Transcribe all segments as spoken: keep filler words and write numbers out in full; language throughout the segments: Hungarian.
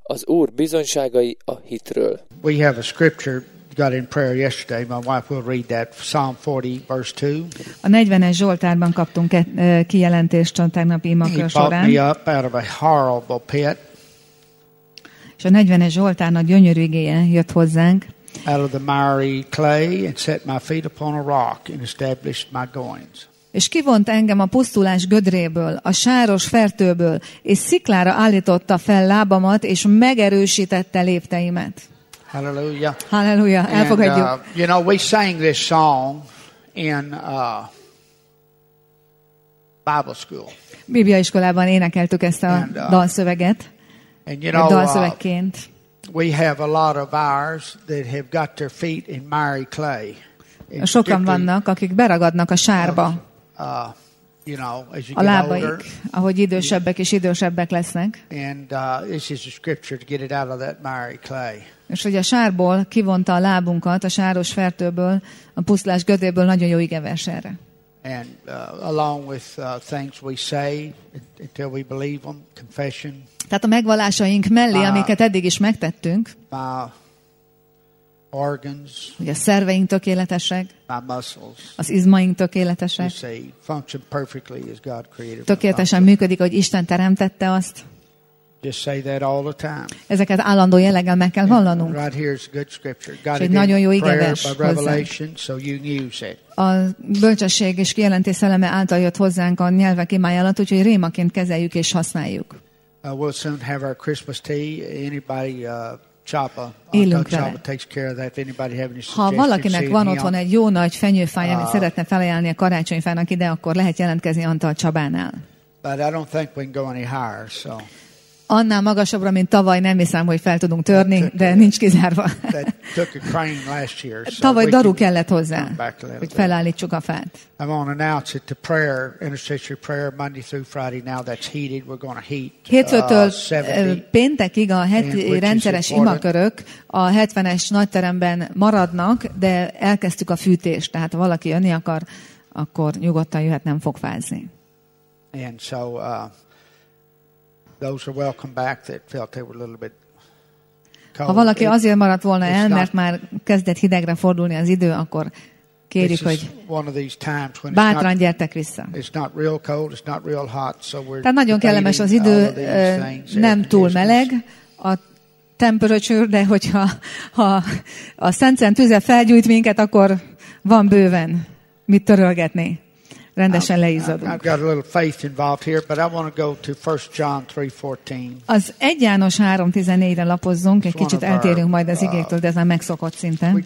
Az Úr bizonyságai a hitről. We have a scripture got in prayer yesterday. My wife will read that, Psalm forty, verse two. A negyvenes Zsoltárban kaptunk egy kijelentést a tegnapi imakör során. He brought me up out of a horrible pit. És a negyvenes Zsoltárnak gyönyörű igéje jött hozzánk. Out of the miry clay and set my feet upon a rock and established my goings. És kivont engem a pusztulás gödréből, a sáros fertőből, és sziklára állította fel lábamat, és megerősítette lépteimet. Hallelujah. Hallelujah. Elfogadjuk. And, uh, you know, we sang this song in uh, Bible school. Bibliaiskolában énekeltük ezt a And, uh, dalszöveget. And you know, uh, dalszövegként. we have a lot of ours that have got their feet in miry clay. Sokan vannak, akik beragadnak a sárba. Uh, you know, as you a get lábaik, older, ahogy idősebbek és idősebbek lesznek. And uh, this is a scripture to get it out of that miry clay. És hogy a sárból kivonta a lábunkat, a sáros fertőből, a pusztulás gödréből, nagyon jó igevers erre. And uh, along with uh, things we say until we believe them, confession. Tehát a megvallásaink mellé, uh, amiket eddig is megtettünk, my organs, hogy a szerveink tökéletesek, my muscles, az izmaink tökéletesek, say, function perfectly as God created. Tökéletesen működik, hogy Isten teremtette azt. Just say that all the time. Ezeket állandó jelleggel meg kell vallanunk. Right here is a good scripture. God egy nagyon jó igevers so you can use it. A bölcsesség és kijelentés szelleme által jött hozzánk a nyelvek imája alatt, úgyhogy rémaként kezeljük és használjuk. Uh, we'll soon have our Christmas tea. Anybody uh, Chapa, élünk Chapa vele. takes care of that. If anybody have any Ha valakinek van otthon egy jó nagy fenyőfája, amit uh, szeretne felajánlani a karácsonyfának ide, akkor lehet jelentkezni Antal Csabánál. But I don't think we can go any higher, so. Annál magasabbra, mint tavaly, nem hiszem, hogy fel tudunk törni, de nincs kizárva. Tavaly daru kellett hozzá, hogy felállítsuk a fát. Hétfőtől péntekig a heti rendszeres imakörök a hetvenes nagyteremben maradnak, de elkezdtük a fűtést, tehát ha valaki jönni akar, akkor nyugodtan jöhet, nem fog fázni. And so, uh, those are welcome back that felt they were a little bit cold. Ha valaki azért maradt volna el, mert már kezdett hidegre fordulni az idő, akkor kérjük, hogy bátran gyertek vissza. Tehát nagyon kellemes az idő, nem túl meleg, a temperature, de hogyha ha a Szent tüze felgyújt minket, akkor van bőven mit törölgetni. Rendesen leizzadunk. Az egy János három tizennégyre lapozzunk, egy kicsit eltérünk majd az igéktől, de ez már megszokott szinten.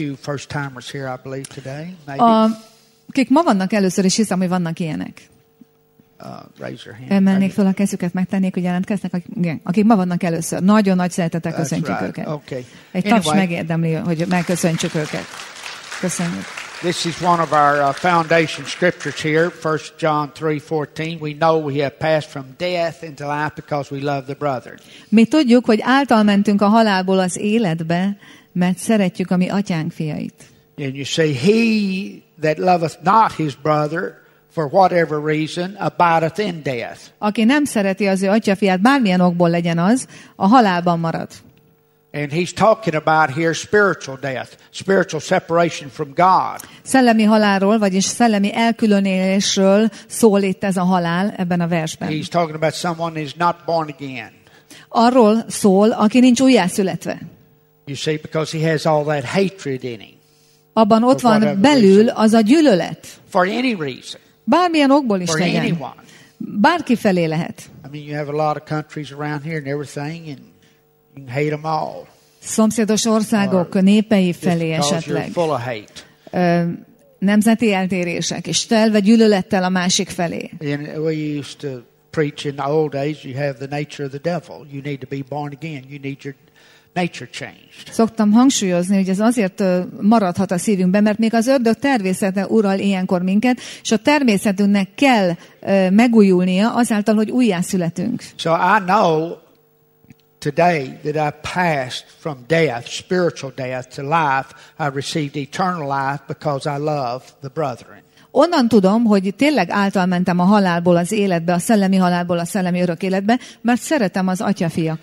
Akik ma vannak először, és hiszem, hogy vannak ilyenek. Emelnék fel a kezüket, megtennék, hogy jelentkeznek, akik ma vannak először. Nagyon nagy szeretettel köszöntjük őket. Egy taps megérdemli, hogy megköszöntsük őket. Köszönjük. This is one of our uh, foundation scriptures here, First John three fourteen. We know we have passed from death into life because we love the brethren. Mi tudjuk, hogy által mentünk a halálból az életbe, mert szeretjük a mi atyánk fiait. And you say, he that loveth not his brother, for whatever reason, abideth in death. Aki nem szereti az ő atyafiát, bármilyen okból legyen az, a halálban marad. And he's talking about here spiritual death, spiritual separation from God. Szellemi halálról, vagyis szellemi elkülönülésről szól itt ez a halál ebben a versben. He's talking about someone who is not born again. Arról szól, aki nincs újjászületve. You see, because he has all that hatred in him. Abban ott van belül az a gyűlölet. For any reason. Bármilyen okból is for legyen. Anyone. Bárki felé lehet. I mean, you have a lot of countries around here and everything, and you can hate them all. Szomszédos országok népei felé esetleg. Ö, nemzeti eltérések, és telve gyűlölettel a másik felé. And we used to preach in the old days, you have the nature of the devil. You need to be born again. You need your nature changed. Szoktam hangsúlyozni, hogy ez azért maradhat a szívünkben, mert még az ördög természete ural ilyenkor minket, és a természetünknek kell uh, megújulnia azáltal, hogy újjászületünk. So I know today that I passed from death, spiritual death, to life. I received eternal life because I love the brethren. Onnan tudom, hogy tényleg által mentem a halálból az életbe, a szellemi halálból a szellemi örök életbe, mert szeretem az atyafiakat.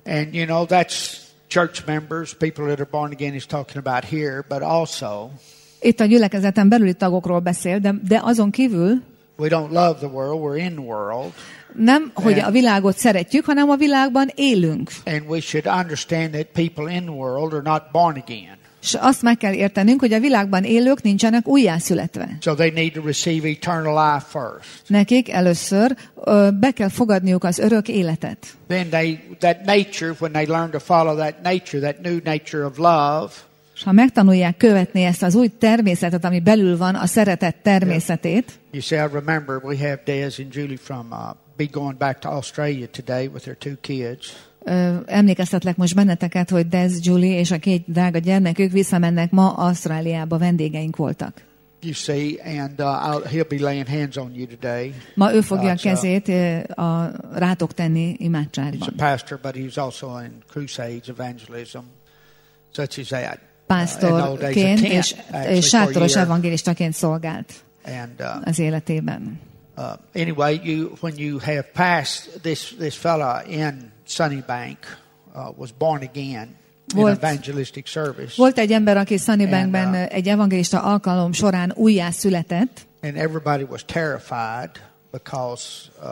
And you know, that's church members, people that are born again is talking about here, but also itt a gyülekezeten belüli tagokról beszél, de, de azon kívül we don't love the world, we're in the world. Nem, hogy a világot szeretjük, hanem a világban élünk. And we should understand that people in the world are not born again. És azt meg kell értenünk, hogy a világban élők nincsenek újjászületve. So they need to receive eternal life first. Nekik először ö, be kell fogadniuk az örök életet. Then they, that nature, when they learn to follow that nature, that new nature of love. És ha megtanulják követni ezt az új természetet, ami belül van, a szeretet természetét. You see, I remember we have Des and Julie from uh, be going back to Australia today with their two kids. Ö, emlékeztetlek most benneteket, hogy Des, Julie és a két drága gyermekük visszamennek ma Ausztráliába, vendégeink voltak. You see, and uh, I'll, he'll be laying hands on you today. Ma ő fogja a Uh, so- kezét ö, a rátok tenni He's a imádságban. pastor, but he's also in crusades, evangelism, such as that. Uh, in the old days, a Pásztorként tent, és, actually, és for a sátoros year. evangélistaként szolgált And uh, az életében. uh, anyway, you when you have passed this this fella in Sunnybank uh, was born again in Volt- evangelistic service, Volt egy ember, aki Sunnybankben And, uh, egy evangélista alkalom során újjászületett, and everybody was terrified because uh,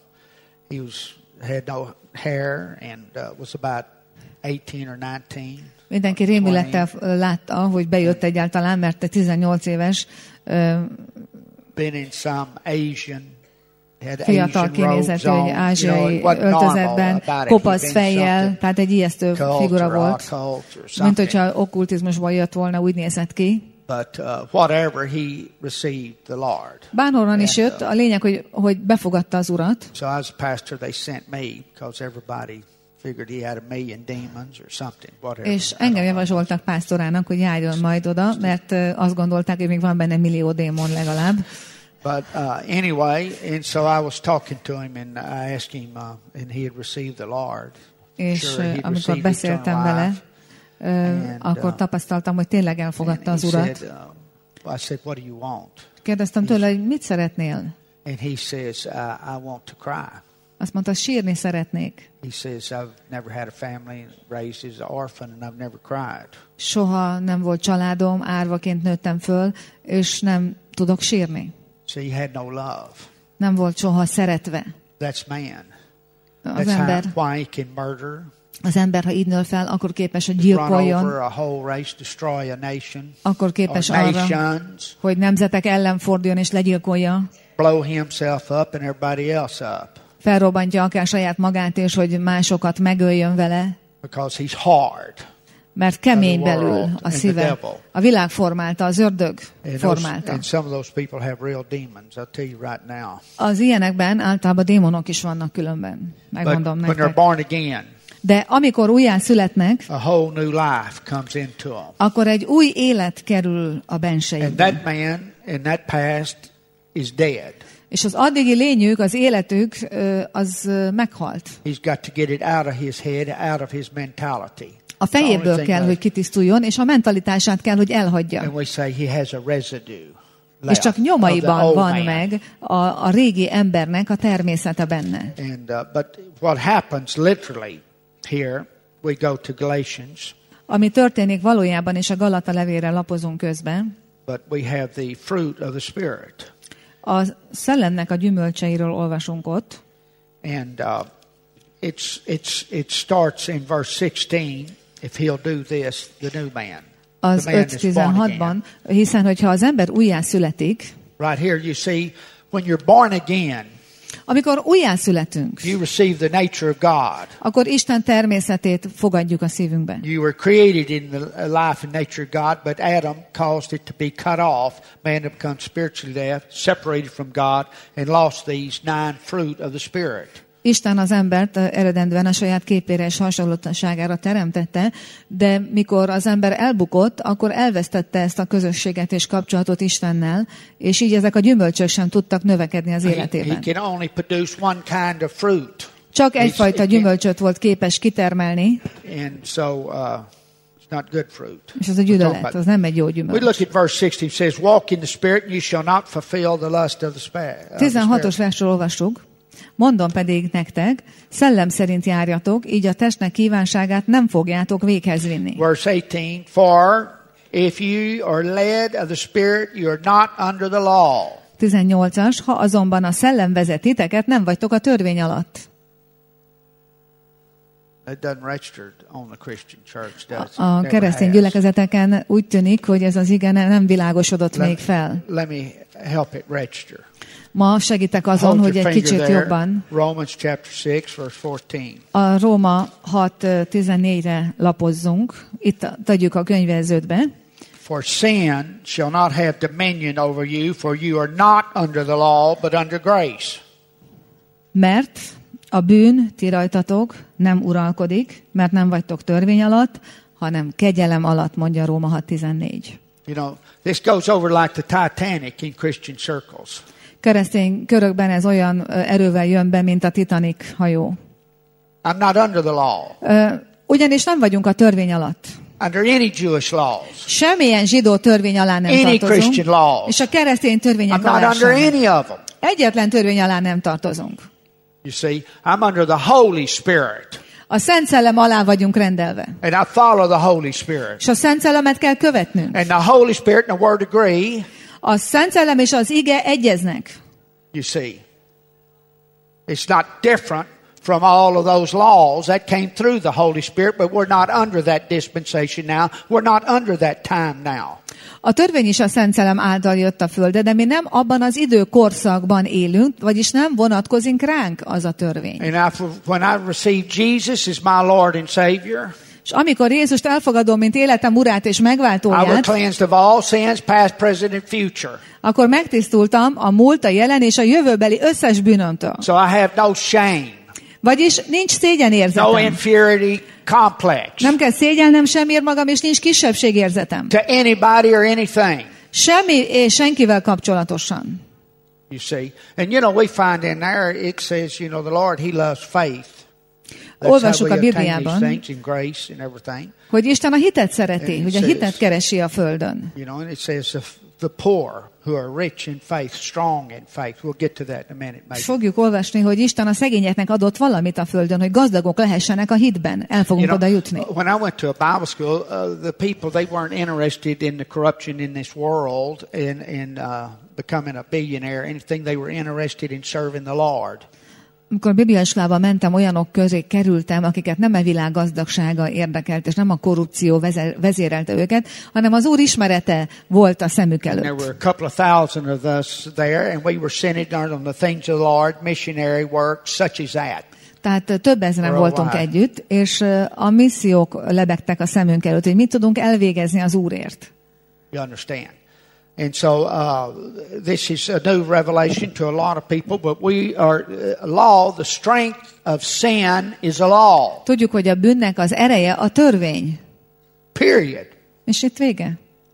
he was had no hair and uh, was about eighteen or nineteen. mindenki rémülettel látta, hogy bejött egyáltalán, mert te tizennyolc éves, ö, Been in some Asian, had fiatal Asian robes kinézetű, on. egy You know, ázsiai it wasn't normal öltözetben, about it. kopasz He'd been fejjel, something tehát egy ijesztő cult figura or volt, occult or mint something. hogyha okkultizmusból jött volna, úgy nézett ki. But uh, whatever, he received the Lord. Bárhonnan is And, jött, a lényeg, hogy, hogy befogadta az Urat, So as a pastor, they sent me because everybody figured he had a million demons or something, whatever. és I don't engem know. javasoltak pásztorának, hogy járjon majd oda, mert ö, azt gondolták, hogy még van benne millió démon legalább. But uh, anyway, and so I was talking to him, and I asked him, uh, and he had received the Lord. És Sure, ö, he'd amikor received beszéltem eternal vele, life. ö, And, akkor uh, tapasztaltam, hogy tényleg elfogadta And az he Urat. said, uh, I said, what do you want? Kérdeztem tőle, hogy mit szeretnél? And he says, uh, I want to cry. Azt mondta, sírni szeretnék. He says, I've never had a family, raised as an orphan, and I've never cried. Soha nem volt családom, árvaként nőttem föl, és nem tudok sírni. So he had no love. Nem volt soha szeretve. That's man. Az That's ember, how, why he can murder, az ember, ha így nő fel, akkor képes, hogy run gyilkoljon, over a whole race, destroy a nation, akkor or képes arra, nations, hogy nemzetek ellen forduljon és legyilkolja, blow himself up and everybody else up. felrobbantja akár saját magát, és hogy másokat megöljön vele, Because he's hard. mert kemény The world belül and a the szíve. devil. A világ formálta, az ördög And, those, formálta. and some of those people have real demons, I'll tell you right now. Az ilyenekben általában démonok is vannak különben. But Megmondom when they're nektek. born again, De amikor újjá születnek, a whole new life comes into them. akkor egy új élet kerül a And benseikbe. that man in that past is dead. És az addigi lényük, az életük, ö, az ö, meghalt. He's got to get it out of his head, out of his mentality. A The only fejéből thing kell, left. hogy kitisztuljon, és a mentalitását kell, hogy And elhagyja. we say he has a residue És left csak of the nyomaiban old van man. meg a, a régi embernek a természete benne. And uh, but what happens literally here, we go to Galatians, Ami történik valójában, és a Galata levélre lapozunk közben, but we have the fruit of the Spirit. a szellemnek a gyümölcseiről olvasunk ott, And uh, it's it's it starts in verse sixteen. If he'll do this, the new man, az the man öt is born tizenhatban, again. hiszen hogyha az ember újjászületik, Right here, you see, when you're born again, amikor újjászületünk, you receive the nature of God. akkor Isten természetét fogadjuk a szívünkben. You were created in the life and nature of God, but Adam caused it to be cut off. Man had become spiritually deaf, separated from God, and lost these nine fruit of the Spirit. Isten az embert eredendően a saját képére és hasonlóságára teremtette, de mikor az ember elbukott, akkor elvesztette ezt a közösséget és kapcsolatot Istennel, és így ezek a gyümölcsök sem tudtak növekedni az He, he életében. can only produce one kind of fruit. Csak egyfajta He's- gyümölcsöt volt képes kitermelni, And so uh, it's not good fruit. és az a We're talking gyűlölet, about- az nem egy jó We gyümölcs. look at verse sixteen. It says, walk in the Spirit, and you shall not fulfill the lust of the spa- of the tizenhatos Spirit. versről olvassuk. Mondom pedig nektek, szellem szerint járjatok, így a testnek kívánságát nem fogjátok véghez vinni. Verse eighteen, for if you are led of the Spirit, you are not under the law. tizennyolcas, ha azonban a szellem vezet titeket, nem vagytok a törvény alatt. A keresztény gyülekezeteken úgy tűnik, hogy ez az ige nem világosodott még fel. Let me help it register. Ma segítek azon, hogy egy kicsit jobban. Romans chapter six, verse fourteen. A Róma hat tizennégyre lapozzunk. Itt tegyük a könyvelződbe. For sin shall not have dominion over you, for you are not under the law, but under grace. Mert a bűn ti rajtatok nem uralkodik, mert nem vagytok törvény alatt, hanem kegyelem alatt, mondja Róma hat tizennégy. You know, this goes over like the Titanic in Christian circles. Keresztény körökben ez olyan erővel jön be, mint a Titanic hajó. I'm not under the law. Ugyanis nem vagyunk a törvény alatt. Under any Jewish laws. Semmilyen zsidó törvény alá nem any tartozunk. Christian laws. És a keresztény törvények I'm not alá under sem. any of them. Egyetlen törvény alá nem tartozunk. You see, I'm under the Holy Spirit. A Szent Szellem alá vagyunk rendelve. And I follow the Holy Spirit. És a Szent Szellemet kell követnünk. And the Holy Spirit and the Word agree. A Szent Szellem és az ige egyeznek. You see, it's not different from all of those laws that came through the Holy Spirit, but we're not under that dispensation now. We're not under that time now. A törvény is a Szent Szellem által jött a földre, de mi nem abban az időkorszakban élünk, vagyis nem vonatkozik ránk az a törvény. And I, when I received Jesus as my Lord and Savior, és amikor Jézust elfogadom, mint életem urát és I was megváltóját, cleansed of all sins, past, present, and future. akkor megtisztultam a múlt, a jelen és a jövőbeli összes bűnömtől. So I have no shame. Vagyis nincs szégyenérzetem. No inferiority complex. Nem kell szégyelnem semmiért magam, és nincs kisebbségérzetem. To anybody or anything. Semmi és senkivel kapcsolatosan. You see. And you know, we find in there, it says, you know, the Lord, He loves faith. Olvassuk a Bibliában, hogy Isten a hitet szereti, hogy a hitet keresi a földön. You know, and it says the poor who are rich in faith, strong in faith. We'll get to that in a minute, maybe. Fogjuk olvasni, hogy Isten a szegényeknek adott valamit a földön, hogy gazdagok lehessenek a hitben. El fogunk you know, oda jutni. When I went to a Bible school, uh, the people, they weren't interested in the corruption in this world and in uh, becoming a billionaire, anything. They were interested in serving the Lord. Amikor bibliaiskolába mentem, olyanok közé kerültem, akiket nem a világ gazdagsága érdekelt, és nem a korrupció vezérelte őket, hanem az Úr ismerete volt a szemük előtt. There were a couple of thousand of us there, and we were centered on the things of the Lord, missionary work, such as that. Tehát több ezeren voltunk együtt, és a missziók lebegtek a szemünk előtt, hogy mit tudunk elvégezni az Úrért. You understand? And so uh, this is a new revelation to a lot of people, but we are uh, law, the strength of sin is a law. Tudjuk, hogy a bűnnek az ereje a törvény. Period. És itt vége.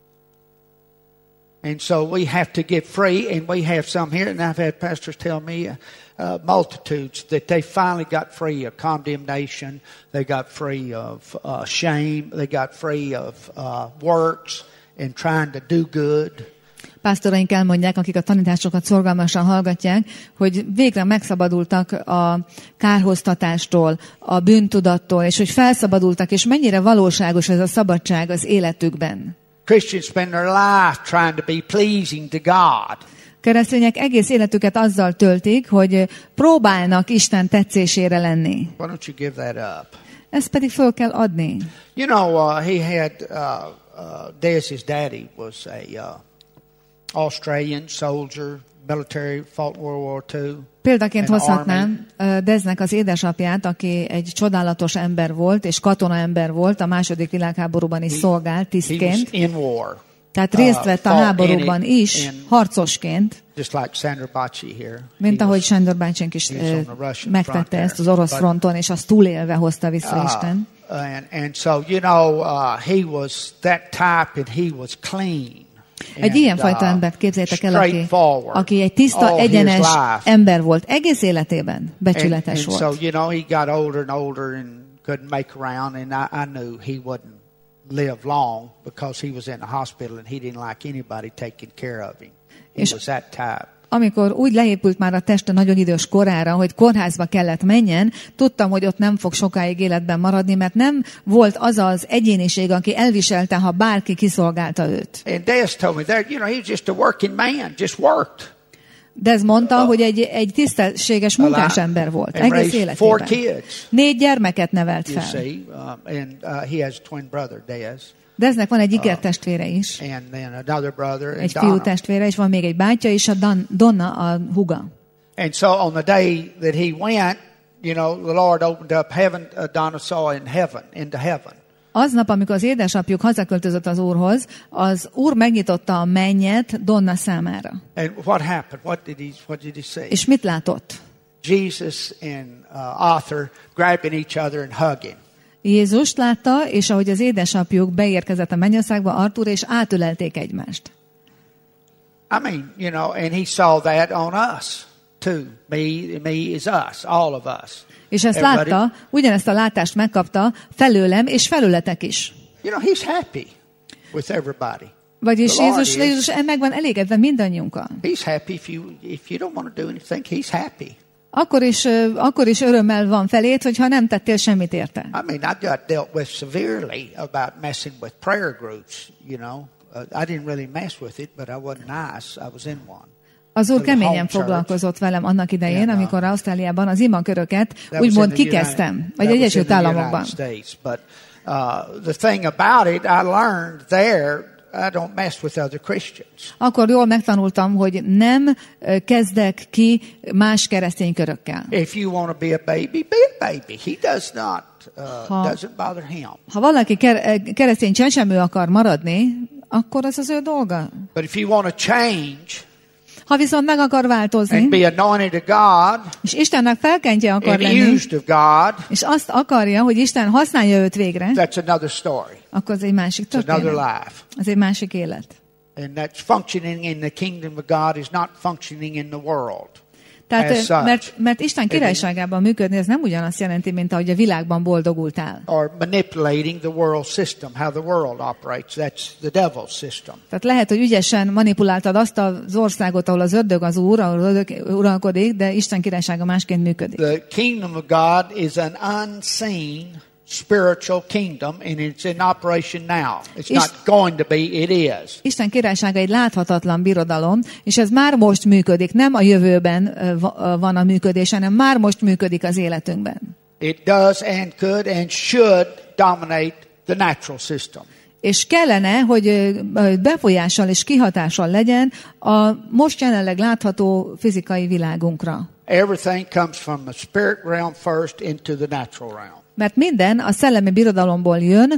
And so we have to get free, and we have some here, and I've had pastors tell me uh, uh, multitudes that they finally got free of condemnation, they got free of uh, shame, they got free of uh, works, and trying to do good. Pásztoraink elmondják, akik a tanításokat szorgalmasan hallgatják, hogy végre megszabadultak a kárhoztatástól, a bűntudattól, és hogy felszabadultak, és mennyire valóságos ez a szabadság az életükben. Christians spend their life trying to be pleasing to God. Keresztények egész életüket azzal töltik, hogy próbálnak Isten tetszésére lenni. Why don't you give that up? Ezt pedig föl kell adni. You know, uh, he had uh, uh, Dez's daddy was a uh, Australian soldier, military, fought World War Two. Példaként hozhatnám Deznek az édesapját, aki egy csodálatos ember volt, és katona ember volt, a második világháborúban is szolgált tisztként. Tehát részt vett a háborúban is, harcosként, mint ahogy Sándor bácsink is megtette ezt az orosz fronton, és azt túlélve hozta vissza Isten. And so, you know, uh, he was that type and he was clean. Egy ilyenfajta embert képzeljétek el, aki, aki egy tiszta, egyenes ember volt. Egész életében becsületes volt. And so, you know, he got older and older and couldn't make around, and I, I knew he wouldn't live long because he was in the hospital and he didn't like anybody taking care of him. He was that type. amikor úgy leépült már a teste nagyon idős korára, hogy kórházba kellett menjen, tudtam, hogy ott nem fog sokáig életben maradni, mert nem volt az az egyéniség, aki elviselte, ha bárki kiszolgálta őt. And Des told me there, you know, he was just a working man, just worked. Dez mondta, hogy egy, egy tisztességes munkás ember volt egész életében. Négy gyermeket nevelt fel. Deznek van egy ikertestvére is. Egy fiú testvére, és van még egy bátyja, és a Dan, Donna a húga. And so on the day that he went, you know, the Lord opened up heaven, uh, Donna saw in heaven, into heaven. Aznap, amikor az édesapjuk hazaköltözött az Úrhoz, az Úr megnyitotta a mennyet Donna számára. And what happened? What did he, what did he say? És mit látott? Jesus and uh, Arthur grabbing each other and hugging. Jézust látta, és ahogy az édesapjuk beérkezett a mennyországba, Arthur és átölelték egymást. I mean, you know, and he saw that on us too. Me, me is us, all of us. És ezt Everybody. látta, ugyanezt a látást megkapta felőlem és felületek is. You know, he's happy with everybody. Vagyis Jézus, Jézus meg van elégedve mindannyiunkkal. He's happy if you if you don't want to do anything, he's happy. Akkor is, akkor is örömmel van felét, hogyha nem tettél semmit érte. I mean, I got dealt with severely about messing with prayer groups, you know. Uh, I didn't really mess with it, but I wasn't nice. I was in one. Az Úr keményen foglalkozott velem annak idején, amikor Ausztráliában az imaköröket úgymond kikezdtem, vagy Egyesült Államokban. But uh, the thing about it, I learned there, I don't mess with other Christians. Akkor jól megtanultam, hogy nem kezdek ki más keresztény körökkel. If you want to be a baby, be a baby. He does not, uh, ha, doesn't bother him. Ha valaki keresztény csecsemő akar maradni, akkor az az ő dolga. But if you want to change, ha viszont meg akar változni, and be anointed of God, és Istennek felkentje akar lenni, used of God, és azt akarja, hogy Isten használja őt végre, that's another story. Akkor az egy másik történet. Az egy másik élet. And that's functioning in the kingdom of God is not functioning in the world. Tehát, mert, mert Isten királyságában működni, ez nem ugyanazt jelenti, mint ahogy a világban boldogultál. Or manipulating the world system, how the world operates. That's the devil's system. Tehát lehet, hogy ügyesen manipuláltad azt az országot, ahol az ördög az úr, ahol az ördög uralkodik, de Isten királysága másként működik. The kingdom of God is an unseen spiritual kingdom, and it's in operation now. It's Is, not going to be, it is. Isten királysága egy láthatatlan birodalom, és ez már most működik, nem a jövőben van a működés, hanem már most működik az életünkben. It does and could and should dominate the natural system. És kellene, hogy befolyással és kihatással legyen a most jelenleg látható fizikai világunkra. Everything comes from the spirit realm first into the natural realm. Mert minden a szellemi birodalomból jön,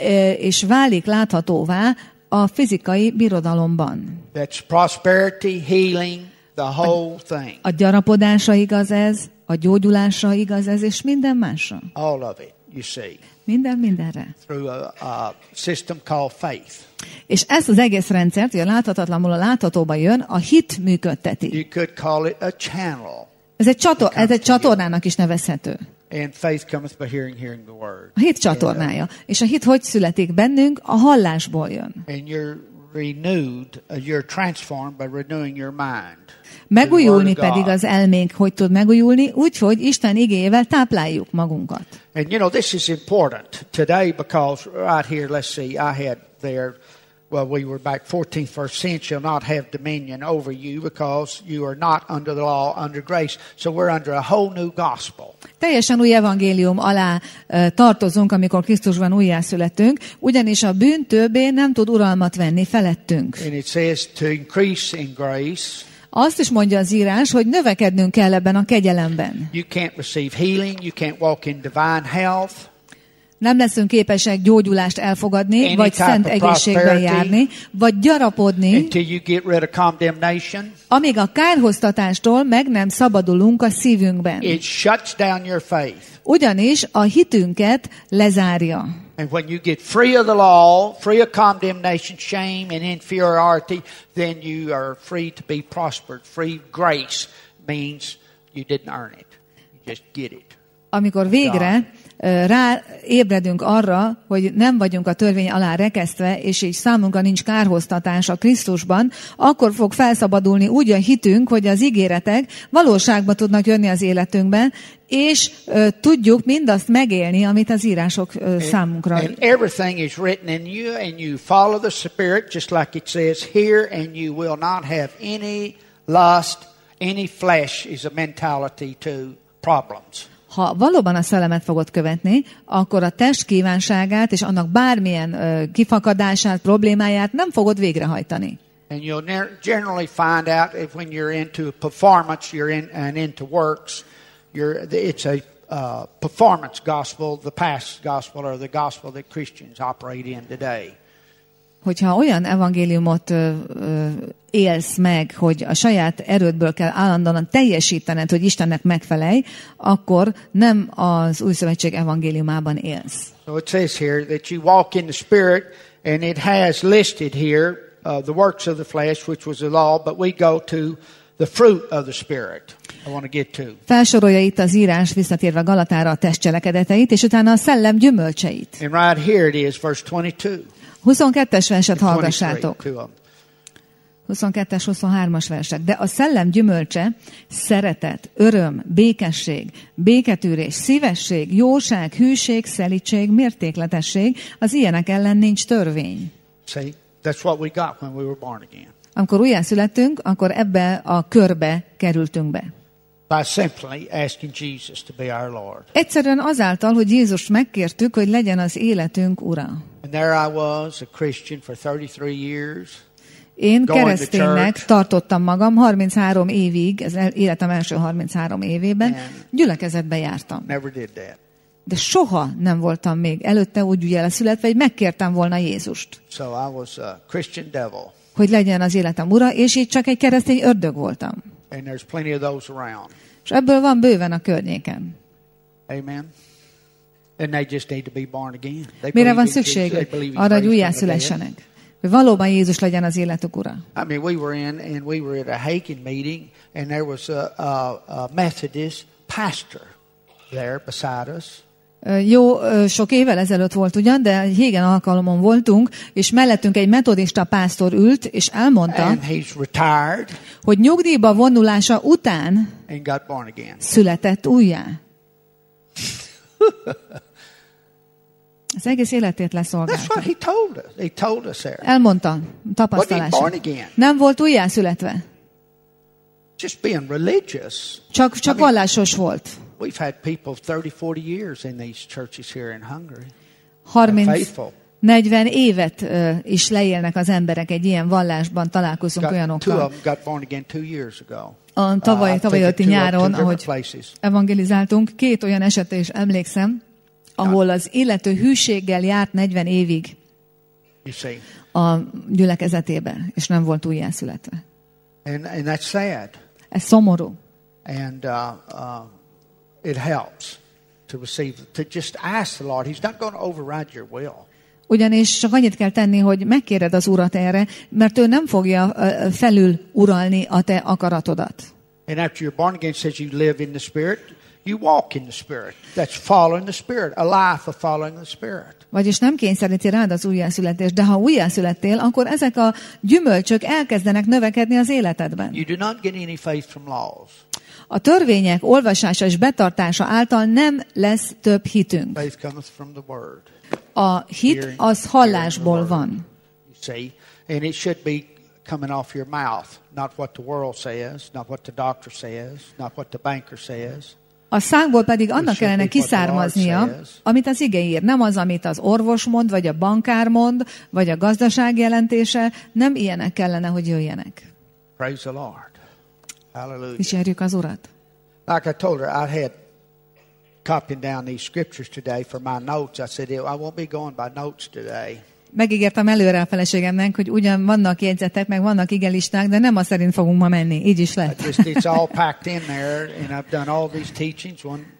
és válik láthatóvá a fizikai birodalomban. That's prosperity, healing, the whole thing. A gyarapodásra igaz ez, a gyógyulásra igaz ez, és minden másra. All of it, you see. Minden mindenre. Through a, a system called faith. És ezt az egész rendszert, hogy a láthatatlanból a láthatóba jön, a hit működteti. You could call it a channel. Ez egy, csator, ez egy csatornának is nevezhető. And faith cometh by hearing, hearing the word. A hit csatornája. És a hit hogy születik bennünk? A hallásból jön. And you're renewed, you're transformed by renewing your mind. Megújulni pedig az elménk, hogy tud megújulni, úgyhogy Isten igéjével tápláljuk magunkat. And you know, this is important today because right here, let's see, I had there, well, we were back fourteenth verse, sin shall not have dominion over you because you are not under the law, under grace. So we're under a whole new gospel. Teljesen új evangélium alá uh, tartozunk, amikor Krisztusban újjászületünk, ugyanis a bűn többé nem tud uralmat venni felettünk. And it says to increase in grace. Azt is mondja az írás, hogy növekednünk kell ebben a kegyelemben. You can't receive healing, you can't walk in divine health. Nem leszünk képesek gyógyulást elfogadni, Any vagy szent egészségben járni, vagy gyarapodni, until you get rid of condemnation. Amíg a kárhoztatástól meg nem szabadulunk a szívünkben. It shuts down your faith. Ugyanis a hitünket lezárja. And when you get free of the law, free of condemnation, shame and inferiority, then you are free to be prospered. Free grace means you didn't earn it. You just get it. Amikor végre ráébredünk arra, hogy nem vagyunk a törvény alá rekesztve, és így számunkra nincs kárhoztatás a Krisztusban, akkor fog felszabadulni úgy a hitünk, hogy az ígéretek valóságba tudnak jönni az életünkben, és uh, tudjuk mindazt megélni, amit az írások uh, számunkra. And everything is written in you, and you follow the Spirit, just like it says here, and you will not have any lust, any flesh is a mentality to problems. Ha valóban a szellemet fogod követni, akkor a test kívánságát és annak bármilyen uh, kifakadását, problémáját nem fogod végrehajtani. And you'll generally find out if when you're into performance, you're in and into works, you're it's a uh, performance gospel, the past gospel or the gospel that Christians operate in today. Hogyha olyan evangéliumot ö, ö, élsz meg, hogy a saját erődből kell állandóan teljesítened, hogy Istennek megfelelj, akkor nem az Új Szövetség evangéliumában élsz. So it says here that you walk in the Spirit, and it has listed here uh, the works of the flesh, which was the law, but we go to the fruit of the Spirit. I want to get to. Felsorolja itt az írás, visszatérve Galatára, a test cselekedeteit, és utána a szellem gyümölcseit. And right here it is, verse twenty-two. huszonkettes verset hallgassátok. huszonkettes, huszonhármas versek. De a szellem gyümölcse szeretet, öröm, békesség, béketűrés, szívesség, jóság, hűség, szelídség, mértékletesség, az ilyenek ellen nincs törvény. See, that's what we got when we were born again. Amikor újjászülettünk, akkor ebbe a körbe kerültünk be. By simply asking Jesus to be our Lord. Egyszerűen azáltal, hogy Jézust megkértük, hogy legyen az életünk ura. And there I was, a Christian for thirty-three years. Én kereszténynek tartottam magam harminchárom évig, ez életem első harminchárom évében, gyülekezetbe jártam. Never did that. De soha nem voltam még előtte úgy újjászületve, hogy megkértem volna Jézust. So I was a Christian devil. Hogy legyen az életem ura, és így csak egy keresztény ördög voltam. And there's plenty of those around. És ebből van bőven a környéken. Amen. And they just need to be born again. They Mire van believe in szükség Jesus, they believe in arra, hogy grace újjászülessenek? Hogy valóban Jézus legyen az életük ura. I mean, we were in, and we were at a Hagen meeting, and there was a, a, a Methodist pastor there beside us. Jó, sok évvel ezelőtt volt ugyan, de egy Hagen alkalomon voltunk, és mellettünk egy metodista pásztor ült, és elmondta, And he's retired hogy nyugdíjba vonulása után and got born again. született újjá. Az egész életét That's leszolgálta. what he told us. He told us there. Elmondta, Wasn't he tapasztalása. born again? Nem volt újjászületve. Just being religious. Csak, csak vallásos volt. We've had people thirty, forty years in these churches here in Hungary. harminc negyven évet uh, is leélnek az emberek egy ilyen vallásban, találkozunk Got, two olyanokkal. of them got born again two years ago. A tavaly, Uh, tavaly előtti two- two nyáron, different ahogy places. evangelizáltunk, két olyan esetre is emlékszem, ahol az illető hűséggel járt negyven évig You see. a gyülekezetébe, és nem volt újjászületve. And, and that's sad. Ez szomorú. And uh, uh, it helps to receive, to just ask the Lord. He's not going to override your will. Ugyanis csak annyit kell tenni, hogy megkéred az Urat erre, mert ő nem fogja uh, felül uralni a te akaratodat. And after you're born again, it says you live in the Spirit, you walk in the Spirit. That's following the Spirit, a life of following the Spirit. Vagyis nem kényszeríti rád az újjászületés, de ha újjászülettél, akkor ezek a gyümölcsök elkezdenek növekedni az életedben. You do not get any faith from laws. A törvények olvasása és betartása által nem lesz több hitünk. Faith cometh from the Word. A hit az hallásból van. You see, and it should be coming off your mouth, not what the world says, not what the doctor says, not what the banker says. A szánkból pedig annak kellene kiszármaznia, amit az ige ír. Nem az, amit az orvos mond, vagy a bankár mond, vagy a gazdaság jelentése. Nem ilyenek kellene, hogy jöjjenek. Praise the Lord. Hallelujah. Dicsérjük az Urat. Like I told her, I had copying down these scriptures today for my notes. I said, I won't be going by notes today. Megígértem előre a feleségemnek, hogy ugyan vannak jegyzetek, meg vannak igelisták, de nem azt szerint fogunk ma menni. Így is lett. Just, it's all packed in there, and I've done all these teachings one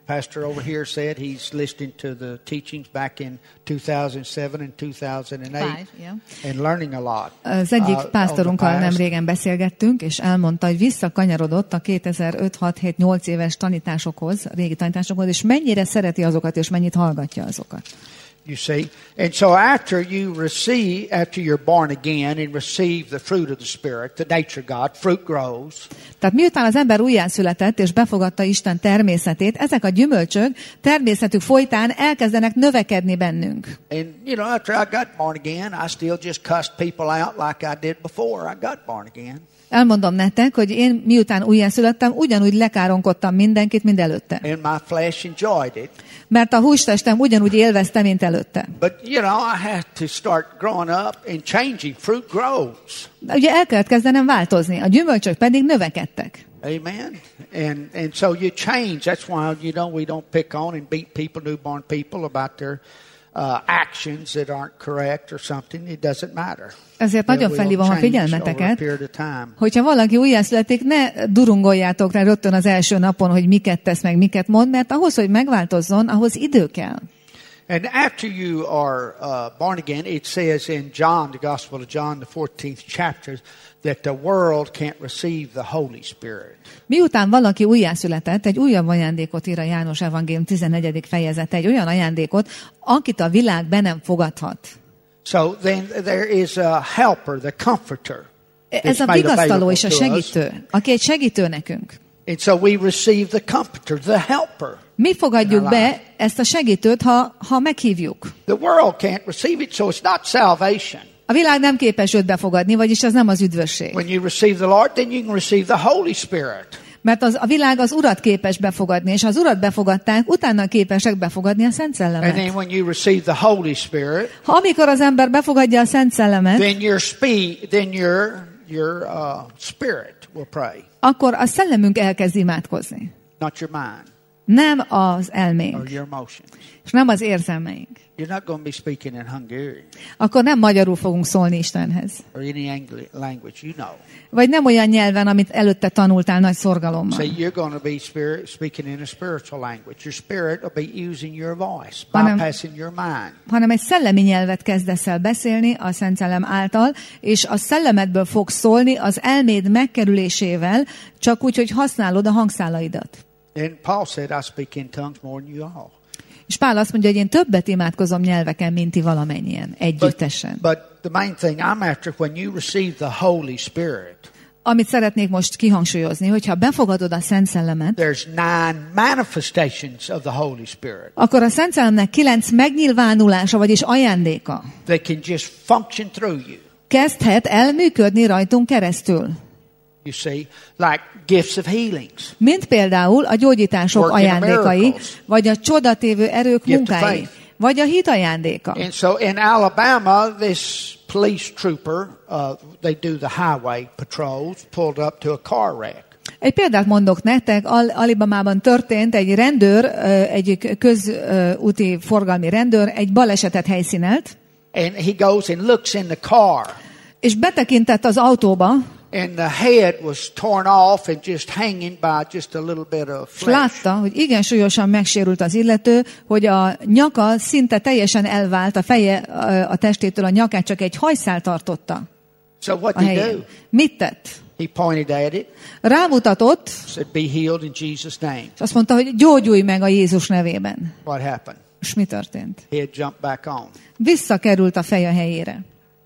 pastor over here said he's listening to the teachings back in two thousand seven and two thousand eight Five, yeah. and learning a lot. Az egyik uh, pásztorunkkal nem régen beszélgettünk, és elmondta, hogy visszakanyarodott a kétezer-öt, hat, hét, nyolc éves tanításokhoz, régi tanításokhoz, és mennyire szereti azokat, és mennyit hallgatja azokat. You see, and so after you receive, after you're born again and receive the fruit of the Spirit, the nature of God, fruit grows. Tehát miután az ember újjászületett és befogadta Isten természetét, ezek a gyümölcsök természetük folytán elkezdenek növekedni bennünk. And you know, after I got born again, I still just cussed people out like I did before I got born again. Elmondom nektek, hogy én miután újjászülettem, ugyanúgy lekáronkodtam mindenkit, mint előtte. And my flesh enjoyed it. Mert a hústestem ugyanúgy élvezte, mint előtte. But you know, I had to start growing up and changing. Fruit grows. De ugye el kellett kezdenem változni, a gyümölcsök pedig növekedtek. Amen. And and so you change. That's why you know we don't pick on and beat people, newborn people about their uh, actions that aren't correct or something. It doesn't matter. Ezért nagyon felhívom a figyelmeteket, hogyha valaki újjászületik, ne durungoljátok rá rögtön az első napon, hogy miket tesz meg, miket mond, mert ahhoz, hogy megváltozzon, ahhoz idő kell. And after you are uh, born again, it says in John, the Gospel of John, the fourteenth chapter, that the world can't receive the Holy Spirit. Miután valaki újjászületett, egy újabb ajándékot ír a János evangélium tizennegyedik fejezete, egy olyan ajándékot, akit a világ be nem fogadhat. So then there is a helper, the comforter. Ez a vigasztaló és a segítő, aki egy segítő nekünk. And so we receive the comforter, the helper. Mi fogadjuk be ezt a segítőt, ha, ha meghívjuk. The world can't receive it, so it's not salvation. A világ nem képes őt befogadni, vagyis ez nem az üdvösség. When you receive the Lord, then you can receive the Holy Spirit. Mert az, a világ az Urat képes befogadni, és ha az Urat befogadták, utána képesek befogadni a Szent Szellemet. And then when you receive the Holy Spirit, ha amikor az ember befogadja a Szent Szellemet, then your spe- then your your uh, spirit will pray. Akkor a szellemünk elkezd imádkozni. Not your mind. Nem az elménk. Or your emotions. És nem az érzelmeink. You're not going to be speaking in Hungarian. Akkor nem magyarul fogunk szólni Istenhez. Or any language you know. Vagy nem olyan nyelven, amit előtte tanultál nagy szorgalommal. So you're going to be spirit, speaking in a spiritual language. Your spirit will be using your voice, hanem, bypassing your mind. Hanem egy szellemi nyelvet kezdesz el beszélni a Szent Szellem által, és a szellemedből fogsz szólni az elméd megkerülésével, csak úgy, hogy használod a hangszálaidat. And Paul said, I speak in tongues more than you all. És Pál azt mondja, hogy én többet imádkozom nyelveken, mint ti valamennyien, együttesen. But, but the main thing I'm after, when you receive the Holy Spirit, amit szeretnék most kihangsúlyozni, hogyha befogadod a Szent Szellemet, there's nine manifestations of the Holy Spirit. Akkor a Szent Szellemnek kilenc megnyilvánulása, vagyis ajándéka. They can just function through you. Kezdhet el működni rajtunk keresztül. You see, like gifts of healings. Mint például a gyógyítások ajándékai, vagy a csodatévő erők munkái, vagy a hit ajándéka. And so in Alabama, this police trooper, uh, they do the highway patrols, pulled up to a car wreck. Egy példát mondok nektek, Al- Alabamában történt egy rendőr, egy közúti forgalmi rendőr, egy balesetet helyszínelt. And he goes and looks in the car. És betekintett az autóba. And the head was torn off and just hanging by just a little bit of flesh. Látta, hogy igen súlyosan megsérült az illető, hogy a nyaka szinte teljesen elvált, a feje a testétől, a nyakát csak egy hajszál tartotta. So what did he do? Mit tett? He pointed at it. Rámutatott. Said, be healed in Jesus' name. És azt mondta, hogy gyógyulj meg a Jézus nevében. What happened? És mi történt? He had jumped back on. Visszakerült a feje helyére.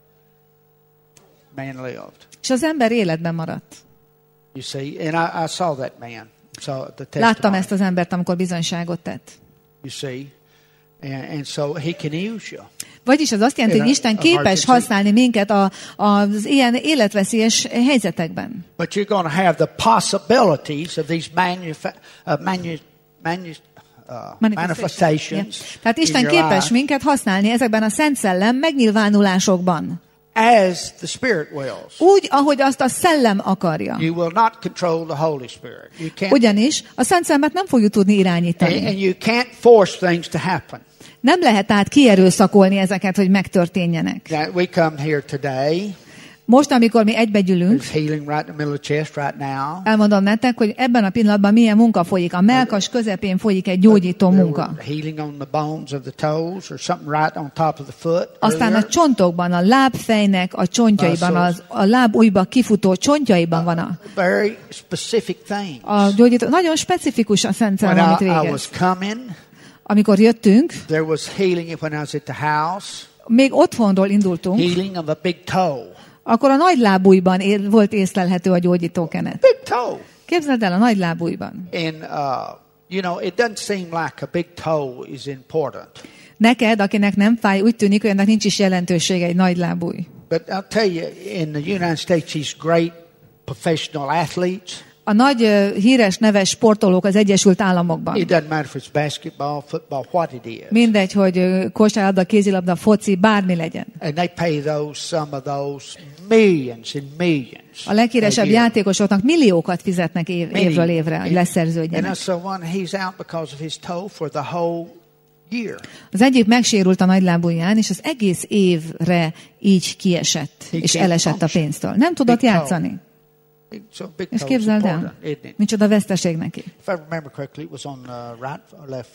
Man lived. És az ember életben maradt. You see, and I, I saw that man. Saw the testimony. Láttam ezt az embert, amikor bizonyságot tett. You see, and, and so he can use you. Vagyis az azt jelenti, hogy Isten képes használni minket a, az ilyen életveszélyes helyzetekben. But you're going to have the possibilities of these manufa- uh, manu- manu- uh, manifestations. Yeah. Tehát Isten képes minket használni ezekben a Szent Szellem megnyilvánulásokban. As the Spirit wills. Úgy, ahogy azt a Szellem akarja. You will not control the Holy Spirit. You can't. Ugyanis a Szent Szellemet nem fogjuk tudni irányítani. And, and you can't force things to happen. Nem lehet át kierőszakolni ezeket, hogy megtörténjenek. That we come here today. Most, amikor mi egybegyűlünk, elmondom nektek, hogy ebben a pillanatban milyen munka folyik. A mellkas közepén folyik egy gyógyító munka. Aztán a csontokban, a lábfejnek a csontjaiban, az, a lábujjba kifutó csontjaiban van a, a gyógyító. Nagyon specifikus a Szent Szellem, amit végez. Amikor jöttünk, még otthonról indultunk, akkor a nagy lábujjban volt észlelhető a gyógyítókenet. Képzeld el, a nagy lábujjban. Neked, akinek nem fáj, úgy tűnik, hogy ennek nincs is jelentősége egy nagy lábúj. But I'll tell you, in the United States, these great professional athletes. A nagy uh, híres neves sportolók az Egyesült Államokban. It doesn't matter if it's basketball, football, what it is. Mindegy, hogy uh, kosárlabda, kézilabda, foci, bármi legyen. And they pay those some of those millions and millions. A leghíresebb játékosoknak milliókat fizetnek év, évről évre, hogy leszerződjenek. And so one he's out because of his toe for the whole year. Az egyik megsérült a nagylábujján, és az egész évre így kiesett, He és elesett a pénztől. Nem tudott játszani. So big És képzeld el, micsoda veszteség neki. If I remember correctly, it was on the right or left.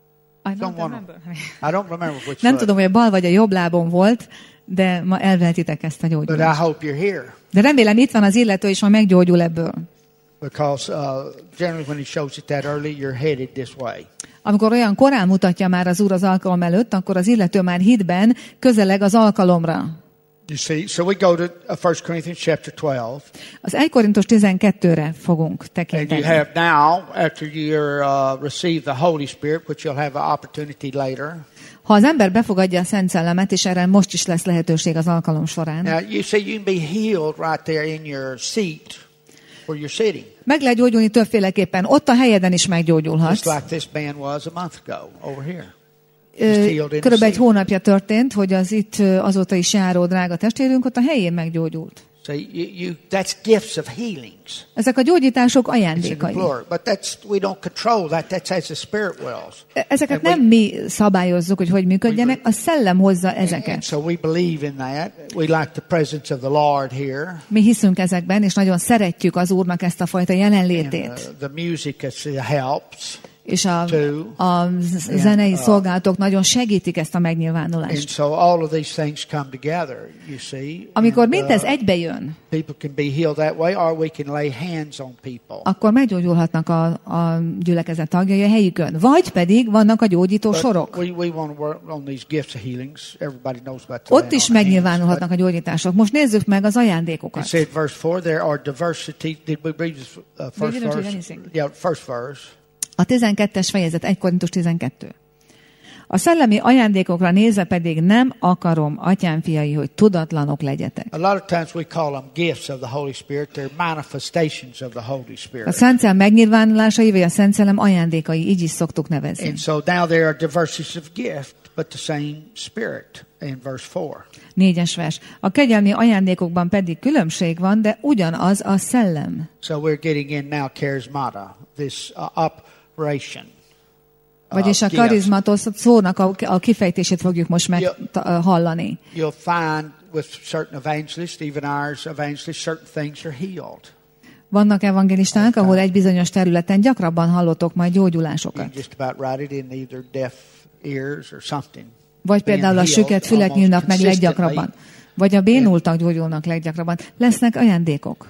I don't remember. I don't remember which. Nem tudom, hogy a bal vagy a jobb lábon volt, de ma elvehetitek ezt a gyógyulást. But I hope you're here. De remélem itt van az illető, és ma meggyógyul ebből. Because uh, generally when he shows it that early, you're headed this way. Amikor olyan korán mutatja már az Úr az alkalom előtt, akkor az illető már hitben közeleg az alkalomra. You see, so we go to First Corinthians chapter twelve. Az Első Korintus tizenkettőre fogunk tekinteni. And you have now, after you uh, receive the Holy Spirit, which you'll have an opportunity later. Ha az ember befogadja a Szent Szellemet, és erre most is lesz lehetőség az alkalom során. Now you see, you can be healed right there in your seat where you're sitting. Meg lehet gyógyulni többféleképpen. Ott a helyeden is meggyógyulhatsz. Just like this man was a month ago over here. Körülbelül egy hónapja történt, hogy az itt azóta is járó drága testvérünk ott a helyén meggyógyult. So you, you, that's gifts of healings. Ezek a gyógyítások ajándékai. But that's, we don't control that. That's as the Spirit wills. Ezeket nem mi szabályozzuk, hogy hogy működjenek, a szellem hozza ezeket. And so we believe in that. We like the presence of the Lord here. Mi hiszünk ezekben, és nagyon szeretjük az Úrnak ezt a fajta jelenlétét. And, uh, the music helps. És a, a zenei szolgálatok nagyon segítik ezt a megnyilvánulást. Amikor mindez egybe jön, akkor meggyógyulhatnak a, a gyülekezet tagjai a helyükön. Vagy pedig vannak a gyógyító sorok. Ott is megnyilvánulhatnak a gyógyítások. Most nézzük meg az ajándékokat. A tizenkettes fejezet, Első Korintus tizenkettő. A szellemi ajándékokra nézve pedig nem akarom, atyám fiai, hogy tudatlanok legyetek. A Szent Szellem megnyilvánulásai, vagy a Szent Szellem ajándékai, így is szoktuk nevezni. And so now there are diversities of gift, but the same Spirit in verse four. Négyes vers. A kegyelmi ajándékokban pedig különbség van, de ugyanaz a szellem. So we're getting in now charismata, this uh, operation. Vagyis a karizmatos szónak a, a kifejtését fogjuk most meg ta, hallani. You'll find with certain evangelists, even ours evangelists, certain things are healed. Vannak evangelisták, ahol egy bizonyos területen gyakrabban hallotok majd gyógyulásokat. Vagy például a süket fülek nyílnak meg leggyakrabban. Vagy a bénultak gyógyulnak leggyakrabban. Lesznek ajándékok.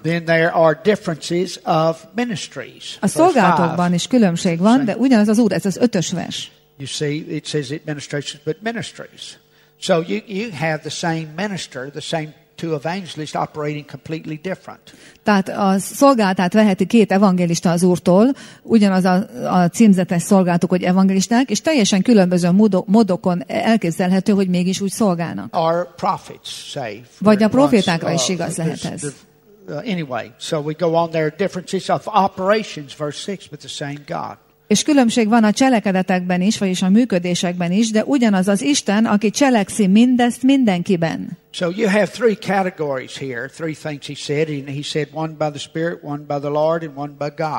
A szolgálatokban is különbség van, de ugyanaz az Úr, ez az ötös vers. You see, it says administrations, but ministries. So you, you have the same minister, the same two evangelists operating completely different. Tehát a szolgálatát veheti két evangelista az Úrtól, ugyanaz a, a címzetes szolgálatok, hogy evangelisták, és teljesen különböző módokon elképzelhető, hogy mégis úgy szolgálnak. Our prophets say, vagy a profétákra is igaz lehet ez. Uh, anyway, so we go on there, differences of operations, verse six, but the same God. És különbség van a cselekedetekben is, vagyis a működésekben is, de ugyanaz az Isten, aki cselekszi mindezt mindenkiben. So you have three categories here, three things he said, and he said one by the Spirit, one by the Lord, and one by God.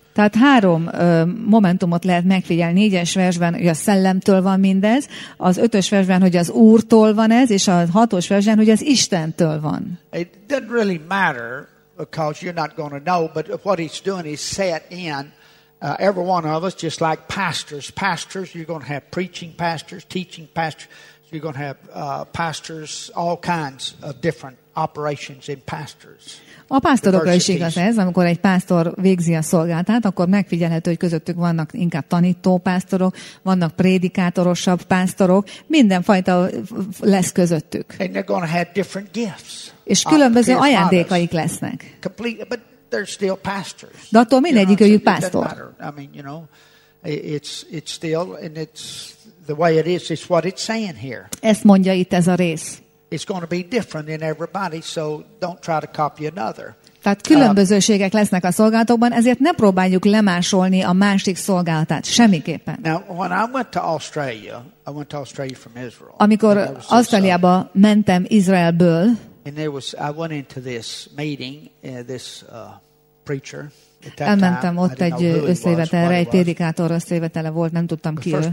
Tehát három ö, momentumot lehet megfigyelni. Négyes versben, hogy a szellemtől van mindez, az ötös versben, hogy az Úrtól van ez, és a hatos versben, hogy az Istentől van. It doesn't really matter because you're not going to know, but what he's doing is set in uh, every one of us, just like pastors. Pastors, you're going to have preaching pastors, teaching pastors. You're going to have uh, pastors, all kinds of different operations in pastors. A pásztorokra is igaz ez, amikor egy pásztor végzi a szolgálatát, akkor megfigyelhető, hogy közöttük vannak inkább tanító pásztorok, vannak prédikátorosabb pásztorok, mindenfajta lesz közöttük. And they're going to have different gifts. És különböző ajándékaik lesznek. But they're still pastors. De attól mindegyikőjük pásztor. I mean, you know, it's it's still and it's the way it is. It's what it's saying here. Ezt mondja itt ez a rész. It's going to be different in everybody, so don't try to copy another. Tehát különbözőségek lesznek a szolgálatokban, ezért ne próbáljuk lemásolni a másik szolgálatát, semmiképpen. Now, when I went to Australia, I went to Australia from Israel. Amikor Ausztráliába mentem Izraelből, and there was I went into this meeting, uh, this uh, preacher. Elmentem ott egy összejövetelre, egy prédikátor összejövetele volt, nem tudtam ki ő.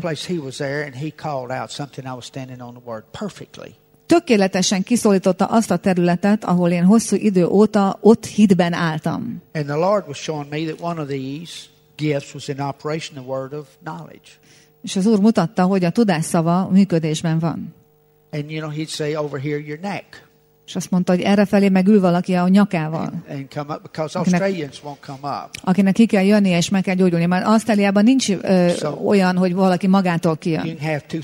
Tökéletesen kiszólította azt a területet, ahol én hosszú idő óta ott hitben álltam. És az Úr mutatta, hogy a tudás szava működésben van. And you know, he'd say, over here your neck. És azt mondta, hogy errefelé megül valaki a nyakával. Akinek, akinek ki kell jönnie, és meg kell gyógyulni. Már Ausztráliában nincs ö, so, olyan, hogy valaki magától kijön.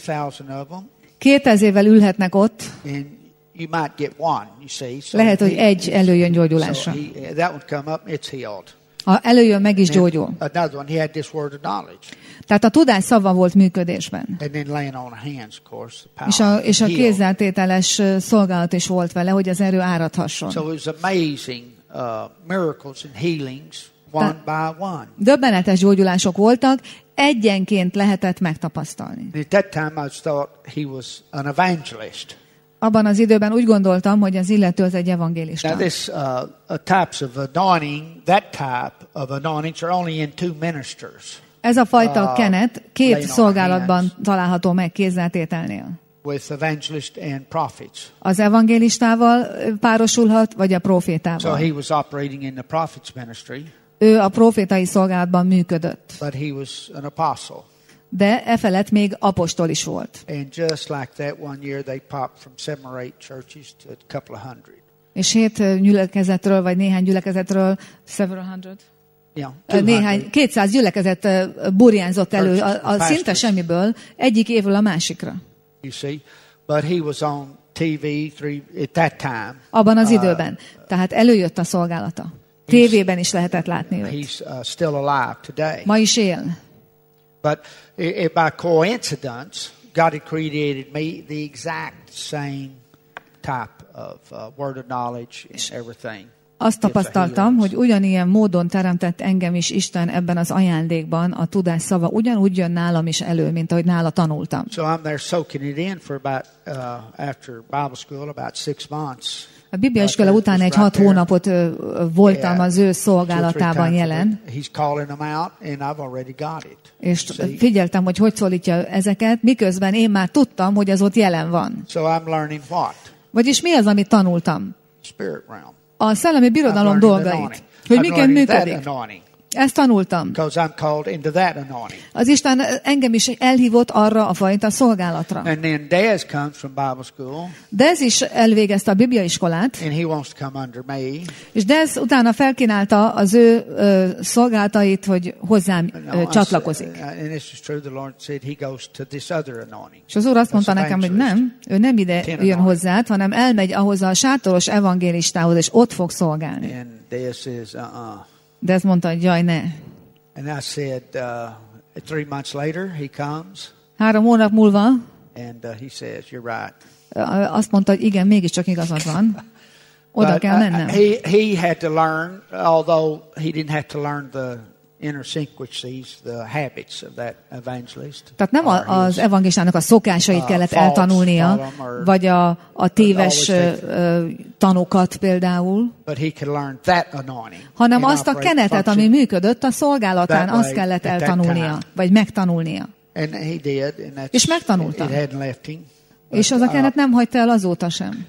kétezer ülhetnek ott. You might get one, you see. So lehet, hogy egy előjön gyógyulásra. So he, that would come up, it's healed. Ha előjön, meg is gyógyul. Another one, he had this word of knowledge. Tehát a tudás szava volt működésben. And then laying on hands, of course, the power és a, és a kézzeltételes szolgálat is volt vele, hogy az erő áradhasson. So it was amazing uh, miracles and healings one by one. Döbbenetes gyógyulások voltak, egyenként lehetett megtapasztalni. At that time I thought he was an evangelist. Abban az időben úgy gondoltam, hogy az illető az egy evangélista. Now this uh, types of anointing, that type of anointings are only in two ministers. Ez a fajta kenet két szolgálatban található meg kézzeltételnél. With evangelist and prophets. Az evangélistával párosulhat, vagy a profétával. So he was operating in the prophets ministry. Ő a profétai szolgálatban működött. But he was an apostle. De e felett még apostol is volt. And just like that one year they popped from seven or eight churches to a couple of hundred. És hét gyülekezetről, vagy néhány gyülekezetről, several hundred? Yeah, néhány, kétszáz gyülekezet burjánzott elő a, a szinte semmiből, egyik évről a másikra. You see, but he was on té vé three at that time. Abban az időben. Uh, Tehát előjött a szolgálata. Tévében is lehetett látni őt. He's uh, still alive today. Ma is él. But if by coincidence, God had created me the exact same type of uh, word of knowledge and everything. Azt tapasztaltam, hogy ugyanilyen módon teremtett engem is Isten ebben az ajándékban, a tudás szava ugyanúgy jön nálam is elő, mint ahogy nála tanultam. So I'm there soaking it in for about uh, after Bible school about six months. A bibliaiskola után egy hat hónapot uh, voltam az ő szolgálatában jelen. És figyeltem, hogy hogy szólítja ezeket, miközben én már tudtam, hogy az ott jelen van. Vagyis mi az, amit tanultam? A szellemi birodalom dolgait. Hogy miként működik. Ezt tanultam. Az Isten engem is elhívott arra a fajta szolgálatra. Dez is elvégezte a bibliaiskolát. És Dez utána felkínálta az ő ö, szolgálatait, hogy hozzám ö, csatlakozik. És az Úr azt mondta nekem, hogy nem, ő nem ide jön hozzád, hanem elmegy ahhoz a sátoros evangélistához, és ott fog szolgálni. De ezt mondta, hogy jaj, ne. And I said, uh, three months later, he comes. Három hónap múlva. And uh, he says, you're right. Azt mondta, hogy igen, mégiscsak igazad van. Oda But, kell mennem. Uh, he, he had to learn, although he didn't have to learn the idiosyncrasies, the habits of that evangelist. Tehát nem a, az evangelistának a szokásait kellett eltanulnia, vagy a, a téves uh, tanokat például, hanem azt a kenetet, ami működött a szolgálatán, azt kellett eltanulnia, vagy megtanulnia. És megtanulta. És az a kenet nem hagyta el azóta sem.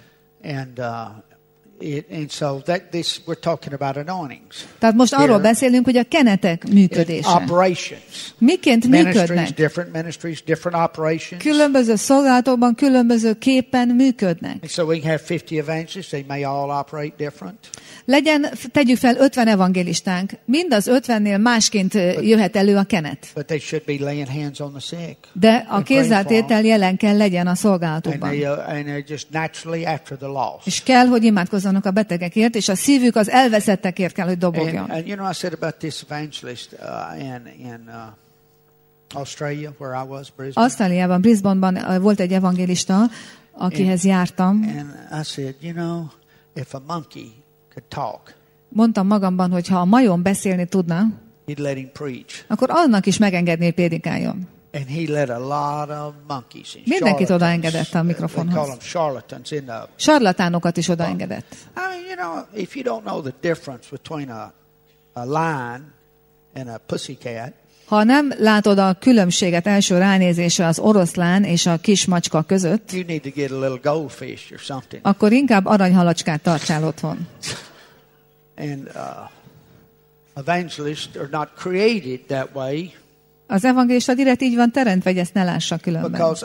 It, and so that this we're talking about anointings. Tehát most arról beszélünk, hogy a kenetek működése. Operations. Miként működnek? Different ministries, different operations. Különböző szolgálatokban, különböző képen működnek. And so we can have fifty evangelists, they may all operate different. Legyen, tegyük fel ötven evangélistánk, mind az ötvennél másként jöhet elő a kenet. But they should be laying hands on the sick. De a kézzeltétel jelen kell legyen a szolgálatokban. And they, uh, and they're just naturally after the lost. És kell, hogy imádkozzanak a betegekért, és a szívük az elveszettekért kell, hogy dobogjon. And, and you know, I said about this evangelist uh, in, in uh, Australia, where I was, Brisbane. Ausztráliában, Brisbane-ban volt egy evangélista, akihez and, jártam. And I said, you know, if a monkey could talk, mondtam magamban, hogy ha a majom beszélni tudna, he'd let him preach. Akkor annak is megengedné, hogy prédikáljon. And he let a lot of monkeys in. Mindenkit odaengedett a mikrofonhoz. Sarlatánokat is odaengedett. I mean, you know, if you don't know the difference between a, a lion and a pussycat, ha nem látod a különbséget első ránézésre az oroszlán és a kis macska között, you need to get a little goldfish or something. Akkor inkább aranyhalacskát tartsál otthon. And uh, evangelists are not created that way. Az evangélista direkt így van teremtve, hogy ezt ne lássa különben.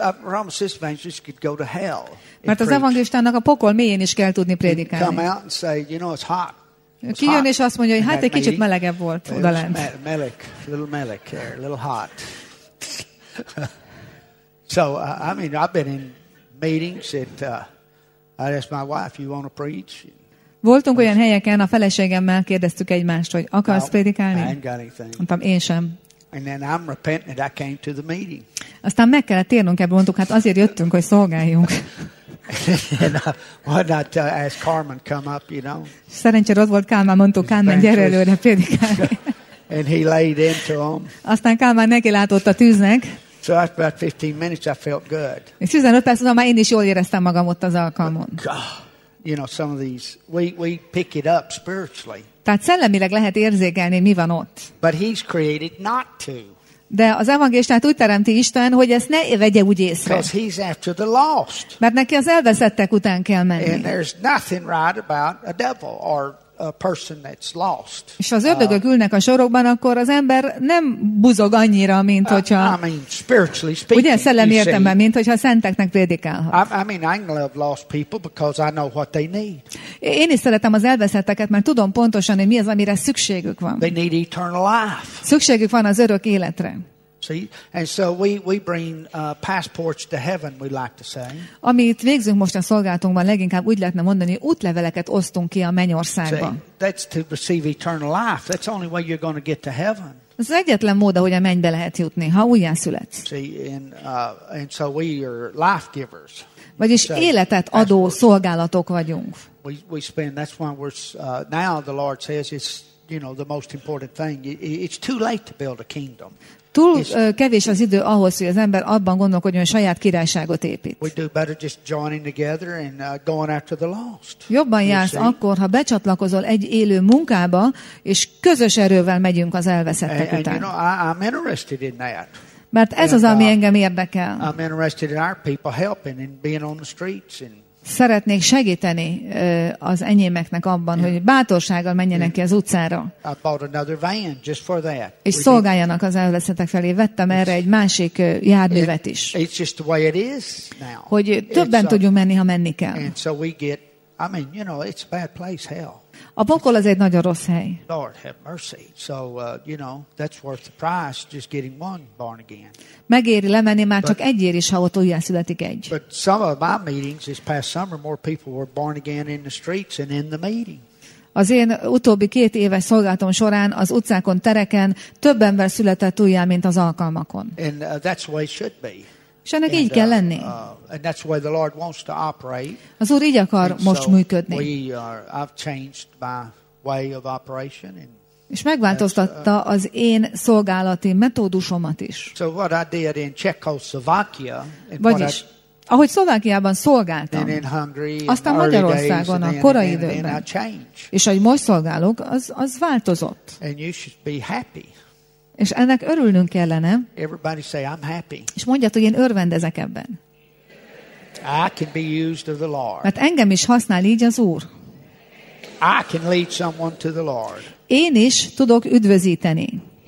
Mert az evangélistának a pokol mélyén is kell tudni prédikálni. Kijön és azt mondja, hogy hát egy kicsit melegebb volt odalent. So I mean, I've been in meetings that uh, I asked my wife, "You want to preach?" Voltunk olyan helyeken, a feleségemmel kérdeztük egymást, hogy akarsz prédikálni? Mondtam, én sem. And then I'm repentant that I came to the meeting. Aztán meg kellett térnünk ebből, mondtuk, hát azért jöttünk, hogy szolgáljunk. And uh, why not uh, ask Carmen come up, you know? Szerencsére ott volt Kálmán, mondtuk, Kálmán, gyere előre prédikálni. And he laid into them. Aztán Kálmán neki látott a tűznek. So after about fifteen minutes I felt good. És tizenöt perc után már én is jól éreztem magam ott az alkalmon. You know, some of these, we, we pick it up spiritually. Tehát szellemileg lehet érzékelni, mi van ott. But he's created not to. De az evangélistát úgy teremti Isten, hogy ezt ne vegye úgy észre. Because he's after the lost. Mert neki az elveszettek után kell menni. And there's nothing right about a devil or a person that's lost. És az ördögök ülnek a sorokban, akkor az ember nem buzog annyira, mint hogyha... I mean, spiritually speaking. Ugye szellemi értelemben, mint hogyha szenteknek prédikálhat. I, I mean, I can love lost people because I know what they need. Én is szeretem az elveszetteket, mert tudom pontosan, hogy mi az, amire szükségük van. They need eternal life. Szükségük van az örök életre. See, and so we we bring uh, passports to heaven, we like to say. Amit végzünk most a szolgálatunkban, leginkább úgy lehetne mondani, hogy útleveleket osztunk ki a mennyországba. See, that's to receive eternal life. That's the only way you're going to get to heaven. Ez az egyetlen mód, ahogy a mennybe lehet jutni, ha újjászületsz. See, and uh, and so we are life givers. Vagyis so, életet adó szolgálatok vagyunk. We we spend. That's why we're uh, now the Lord says it's, you know, the most important thing. It's too late to build a kingdom. Túl uh, kevés az idő ahhoz, hogy az ember abban gondolkodjon, hogy saját királyságot épít. Jobban jársz akkor, ha becsatlakozol egy élő munkába, és közös erővel megyünk az elveszettek and, után. And, you know, I, I'm interested in that. Mert ez az, ami engem érdekel. I'm interested in our people helping and being on the streets and szeretnék segíteni uh, az enyémeknek abban, hogy bátorsággal menjenek ki az utcára. És szolgáljanak az elveszettek felé. Vettem erre egy másik uh, járművet is. Hogy többen tudjunk menni, ha menni kell. A pokol az egy nagyon rossz hely. Lord have mercy. So, uh, you know, that's worth the price, just getting one born again. Megéri lemenni már csak egyért is, ha ott újjászületik egy. But some of my meetings this past summer, more people were born again in the streets and in the meeting. Az én utóbbi két éves szolgálatom során az utcákon, tereken több ember született újjá, mint az alkalmakon. And uh, that's the way it should be. És ennek így kell lenni. Uh, uh, and that's the way the Lord wants to operate. Az Úr így akar and most so működni. We are, I've changed my way of operation and És megváltoztatta az én szolgálati metódusomat is. So what I did in Czechoslovakia, Vagyis, ahogy Szlovákiában szolgáltam, aztán Magyarországon a korai időben, és ahogy most szolgálok, az, az változott. És ennek örülnünk kellene, és mondjad, hogy én örvendezek ebben. Mert engem is használ így az Úr. Én is tudok üdvözíteni.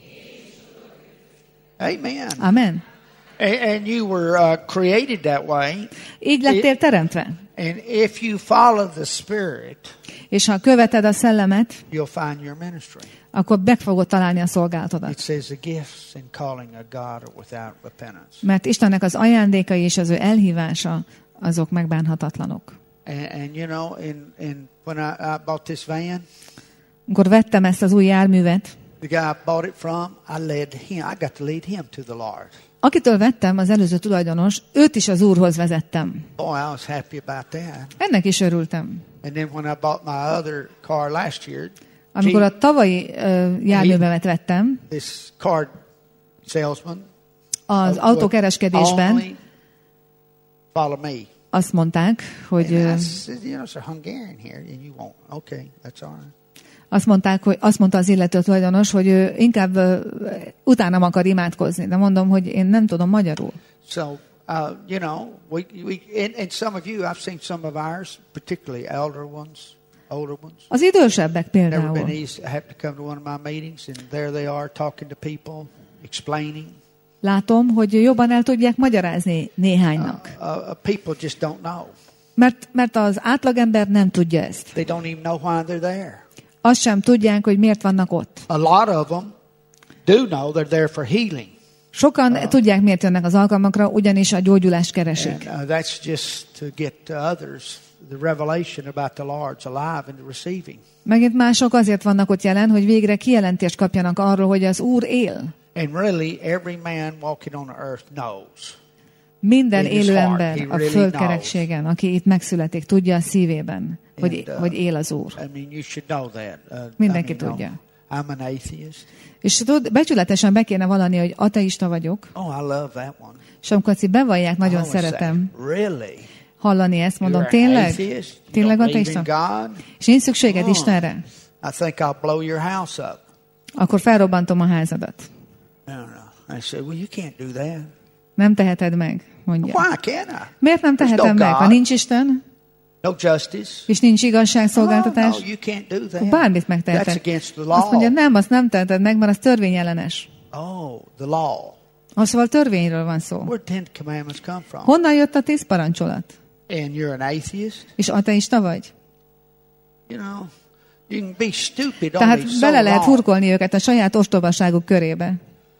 Amen. Amen. And you were uh, created that way. Így lettél teremtve. And if you follow the Spirit, és ha követed a szellemet, you'll find your ministry. Akkor meg fogod találni a szolgálatodat. It says the gifts and calling of God are without repentance. Mert Istennek az ajándékai és az ő elhívása azok megbánhatatlanok. And, and you know, in in when I, I bought this van, amikor vettem ezt az új járművet, the guy I bought it from, I led him. I got to lead him to the Lord. Akitől vettem, az előző tulajdonos, őt is az Úrhoz vezettem. Boy, I was happy about that. Ennek is örültem. And then when I bought my other car last year, amikor a tavalyi uh, járművemet vettem, this car salesman, az autókereskedésben follow me. Azt mondták, hogy azt mondták, hogy azt mondta az illető tulajdonos, hogy ő inkább uh, utánam akar imádkozni, de mondom, hogy én nem tudom magyarul. So, uh, you know, we, we and, and some of you, I've seen some of ours, particularly elder ones, older ones. Az idősebbek például. Never been easy. I have to come to one of my meetings, and there they are talking to people, explaining. Látom, hogy jobban el tudják magyarázni néhánynak. Uh, uh, people just don't know. Mert, mert az átlagember nem tudja ezt. They don't even know why they're there. Azt sem tudják, hogy miért vannak ott. A lot of them do know they're there for healing. Sokan uh, tudják, miért jönnek az alkalmakra, ugyanis a gyógyulást keresik. And, uh, that's just to get to others the revelation about the Lord's alive and receiving. Megint mások azért vannak ott jelen, hogy végre kijelentést kapjanak arról, hogy az Úr él. And really every man walking on the earth knows. Minden élő ember a földkerekségen, aki itt megszületik, tudja a szívében, hogy, And, uh, hogy él az Úr. I mean, you should know that. Uh, Mindenki I mean, tudja. I'm an atheist. És tud, becsületesen be kéne vallani, hogy ateista vagyok. Oh, I love that one. És amikor bevallják, nagyon I szeretem say, really? hallani ezt, mondom, You're tényleg? atheist? You Tényleg don't believe ateista? in God? És nincs szükséged Oh. Istenre? I think I'll blow your house up. Akkor felrobbantom a házadat. I don't know. I said, well, you can't do that. Nem teheted meg, mondja. Why can't I? Miért nem tehetem There's no meg? Ha God. nincs Isten, No justice. és nincs igazságszolgáltatás, No, no, you can't do that. bármit That's megteheted. against the Azt mondja, law. nem, azt nem teheted meg, mert az törvényellenes. Oh, the law. Az szóval törvényről van szó. Where Ten Commandments come from? Honnan jött a tíz parancsolat? And you're an atheist? És ateista vagy? You know, you can be stupid only Tehát so bele lehet long. hurkolni őket a saját ostobaságuk körébe.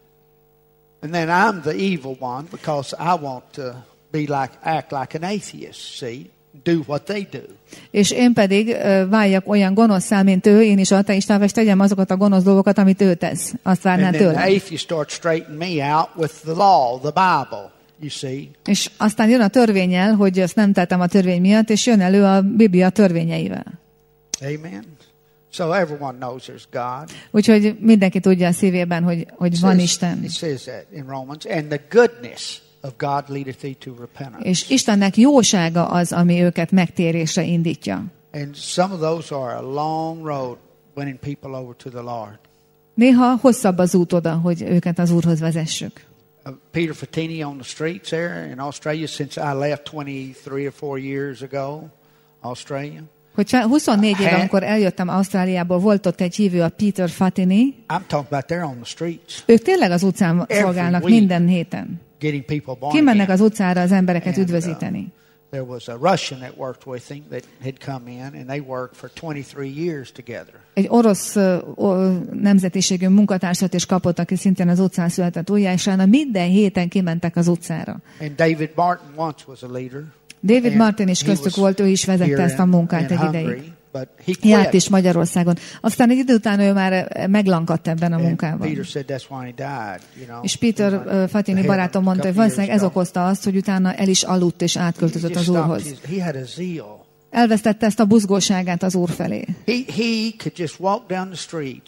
And then I'm the evil one because I want to be like, act like an atheist, see? Do what they do. És én pedig uh, váljak olyan gonoszszá, mint ő, én is ateistává, és tegyem azokat a gonosz dolgokat, amit ő tesz. Azt várná And then the tőlem. atheist starts straightening me out with the law, the Bible, you see? És aztán jön a törvénnyel, hogy ezt nem tettem a törvény miatt, és jön elő a Biblia törvényeivel. Amen. So everyone knows there's God. Úgyhogy mindenki tudja a szívében, hogy, hogy It van says- Isten. It says that in Romans. And the goodness of God leadeth thee to repentance. És Istennek jósága az, ami őket megtérésre indítja. And some of those are a long road winning people over to the Lord. Néha hosszabb az út oda, hogy őket az Úrhoz vezessük. Uh, Peter Fatini on the streets there in Australia since I left twenty-three or four years ago, Australia. Hogyha huszonnégy éve, amikor eljöttem Ausztráliából, volt ott egy hívő, a Peter Fatini. I'm talking about there on the streets, Ők tényleg az utcán Every szolgálnak week. minden héten. getting people born Kimennek again. az utcára az embereket And, üdvözíteni. uh, there was a Russian that worked with him that had come in, and they worked for twenty-three years together. Egy orosz uh, o, nemzetiségű munkatársat is kapott, aki szintén az utcán született újjá, és utána minden héten kimentek az utcára. And David Martin once was a leader. David And Martin is he köztük was volt, ő is vezette here ezt a in- munkát in egy Hungary, ideig. but he Járt quit. is Magyarországon. Aztán egy idő után ő már meglankadt ebben a And munkában. Peter said that's why he died, you know. És Peter Like uh, Fatini the barátom mondta, hogy couple valószínűleg ez years ago. okozta azt, hogy utána el is aludt és He átköltözött just az stopped Úrhoz. his- He had a zeal. Elvesztette ezt a buzgóságát az Úr felé. He he could just walk down the streets.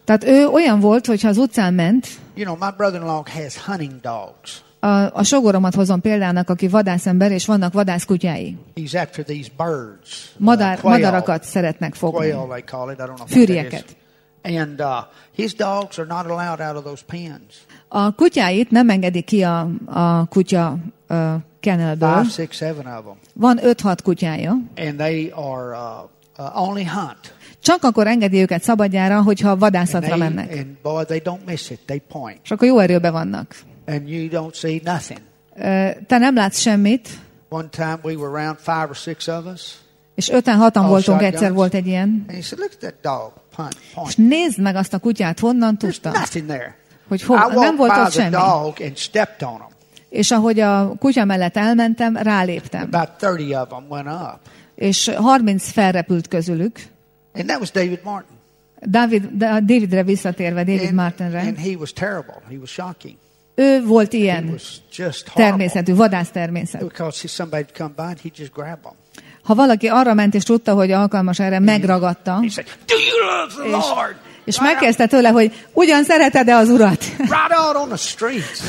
Tehát ő olyan volt, hogyha az utcán ment. You know, my brother-in-law has hunting dogs. A, a sogoromat hozom példának, aki vadászember, és vannak vadászkutyái. He's after these birds. Madár, uh, quail, madarakat szeretnek fogni. Quail, they call it. I don't know Fürjeket. And uh, his dogs are not allowed out of those pens. A kutyáit nem engedi ki a, a kutya uh, kennelből. Five, six, seven of them. Van öt-hat kutyája. And they are uh, uh, only hunt. Csak akkor engedi őket szabadjára, hogyha vadászatra and they, mennek. And boy, they don't miss it. They point. És akkor jó erőben vannak. And you don't see nothing. Te nem látsz semmit. One time we were around five or six of us. És öten, hatan voltunk, egyszer volt egy ilyen. And he said, look at that dog. Punt, point. És nézd meg azt a kutyát, honnan tudta. Nothing there. Hogy hol, nem volt ott semmi. Dog and stepped on him. És ahogy a kutya mellett elmentem, ráléptem. About thirty of them went up. És harminc felrepült közülük. And that was David Martin. David, Davidre visszatérve, David and, Martinre. And he was terrible. He was shocking. Ő volt ilyen he was just természetű, vadász természet. Because somebody come by and he'd just grab them. Ha valaki arra ment és tudta, hogy alkalmas erre, megragadta. He said, do you love the és, Lord? és megkezdte tőle, hogy ugyan szereted-e az Urat? Right out on the streets.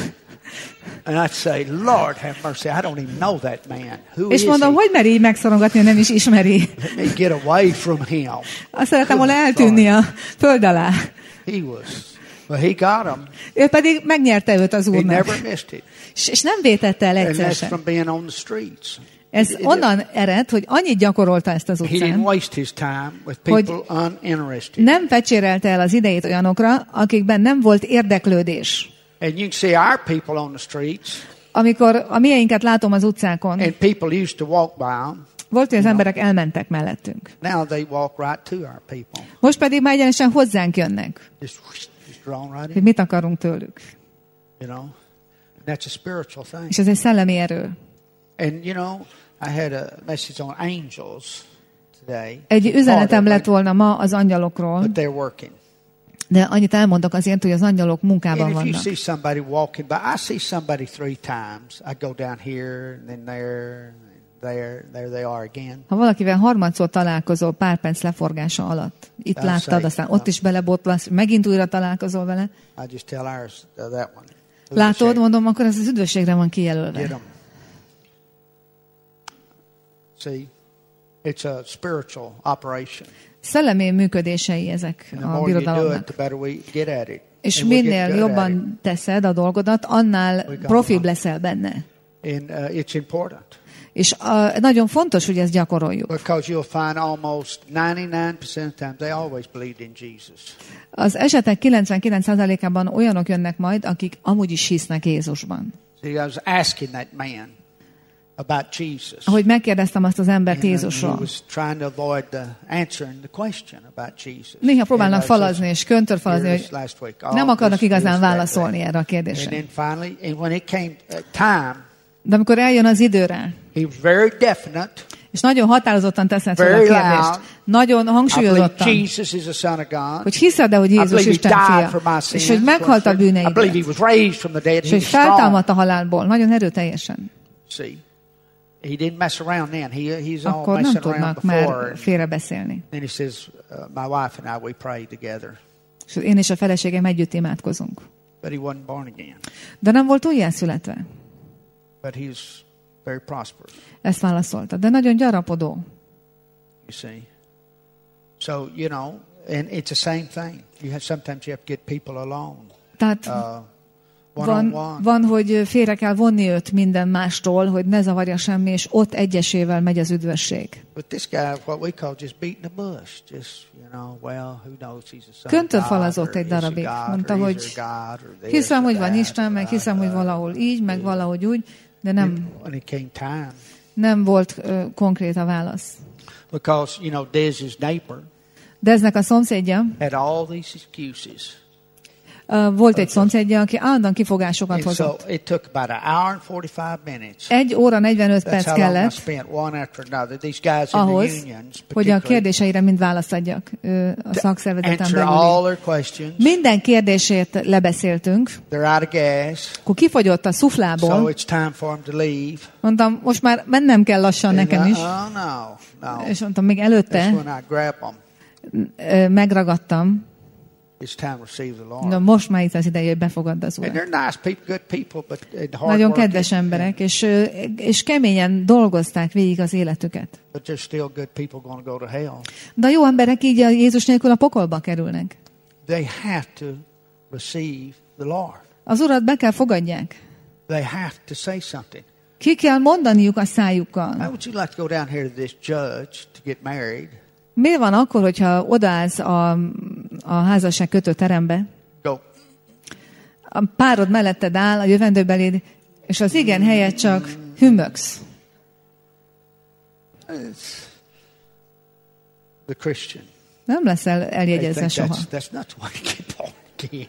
And I'd say, Lord have mercy, I don't even know that man. Who és is mondom, he? hogy meri így megszorongatni, nem is ismeri. Let me get away from him. Azt szeretem volna eltűnni a föld alá. He was, well, he got him. Ő pedig megnyerte őt az He Úrnak. never missed it. És, és nem vétette el And egyszer that's sem. from being on the streets. Ez onnan ered, hogy annyit gyakorolta ezt az He didn't utcán, waste his time with people uninterested. nem fecsérelte el az idejét olyanokra, akikben nem volt érdeklődés. And you can see our people on the streets. Amikor a mieinket látom az utcákon, and people used to walk by them. Volt, hogy az emberek elmentek mellettünk. Now they walk right to our people. Most pedig már egyenesen hozzánk jönnek. Just, just drawn right Hogy in. mit akarunk tőlük. You know, that's a spiritual thing. És ez egy szellemi erő. And you know, I had a message on angels today. Egy üzenetem lett volna ma az angyalokról. But they're working. De annyit elmondok azért, hogy az angyalok munkában And if you vannak. see somebody walking by, I see somebody three times. I go down here, and then there, there, there they are again. Ha valakivel harmadszor találkozol pár perc leforgása alatt, itt I'll láttad, say, aztán ott is belebotlasz, megint újra találkozol vele. I just tell ours uh, that one. Látod, mondom, akkor ez az üdvösségre van kijelölve. Get 'em. See, it's a spiritual operation. Szellemi működései ezek And the a more you do it, birodalomnak. the better we get at it. És And we'll get minél good at jobban teszed a dolgodat, annál got profibb it. leszel benne. it. And uh, it's important. És a, nagyon fontos, hogy ezt gyakoroljuk. Because you'll find almost ninety-nine percent of the time they always believed in Jesus. Az esetek kilencvenkilenc százalékában olyanok jönnek majd, akik amúgy is hisznek Jézusban. See, I was asking that man about Jesus. Ahogy megkérdeztem azt az embert And, uh, he Jézusról. was trying to avoid the answering the question about Jesus. Néha próbálnak And I said, falazni és köntörfalazni, "Here hogy is last week, all nem akarnak this, igazán this, that, válaszolni that." erre a And kérdésre. then finally, and when it came uh, time, De amikor eljön az időre, he was very definite. és nagyon határozottan teszed fel a Very kérdést, loud. nagyon I believe hangsúlyozottan, Jesus is the Son of God. hogy hiszed-e, hogy I Jézus believe he Isten died fia, for my és sins. hogy meghalt a I believe he bűneidért, was raised from the dead. és He hogy was strong. feltámadt a halálból, nagyon erőteljesen. See, he didn't mess around then. He, he's all Akkor nem messing around tudnak before. már félrebeszélni. Then he says, uh, my wife and I, we pray together. És én és a feleségem együtt imádkozunk. But he wasn't born again. De nem volt újjászületve. But he's very prosperous, Ezt válaszolta. De nagyon gyarapodó. you see. So, you know, and it's the same thing. You have, sometimes you have to get people alone. Tehát Uh, van, one-on-one. van, hogy félre kell vonni őt minden mástól, hogy ne zavarja semmi, és ott egyesével megy az üdvösség. But this guy, what we call just beating the bush. Just, you know, well, who knows, he's a son of God, Köntörfalazott or egy is he darabig. God, Mondta, or hogy is there God, or this, hiszem, or hogy van that, Isten, meg or hiszem, hogy that. valahol így, meg valahogy úgy, de nem, When it came time, nem volt ö, konkrét a válasz. because, you know, Dez's neighbor Deznek a szomszédja, had all these excuses. ö, volt egy szomszédja, aki állandóan kifogásokat And so hozott. it took about an hour and forty-five minutes. Egy óra negyvenöt That's perc how long I kellett spent, one after another. These guys in ahhoz, the unions, hogy a particularly, kérdéseire mind választ adjak ö, a szakszervezeten answer all belül. their questions. Minden kérdését lebeszéltünk, They're out of gas, akkor kifogyott a so szuflából. it's time for them to leave. Mondtam, most már mennem kell lassan nekem is. Oh, no, no. És mondtam, még That's előtte when I grab them. ö, megragadtam, It's time to receive the Lord. Na, most már itt az ideje, hogy befogadd az Urat. And they're nice people, good people, but hard Nagyon working. kedves emberek, és, és keményen dolgozták végig az életüket. But there's still good people going to go to hell. De a jó emberek így a Jézus nélkül a pokolba kerülnek. They have to receive the Lord. Az Urat be kell fogadják. They have to say something. Ki kell mondaniuk a szájukkal. How would you like to go down here to this judge to get married? Miért van akkor, hogyha odaállsz a, a házasság kötő terembe, Go. a párod melletted áll, a jövendőbeléd, és az igen helyett csak hümmögsz. It's the Christian. Nem leszel eljegyezve soha. That's, that's not the way to get born again.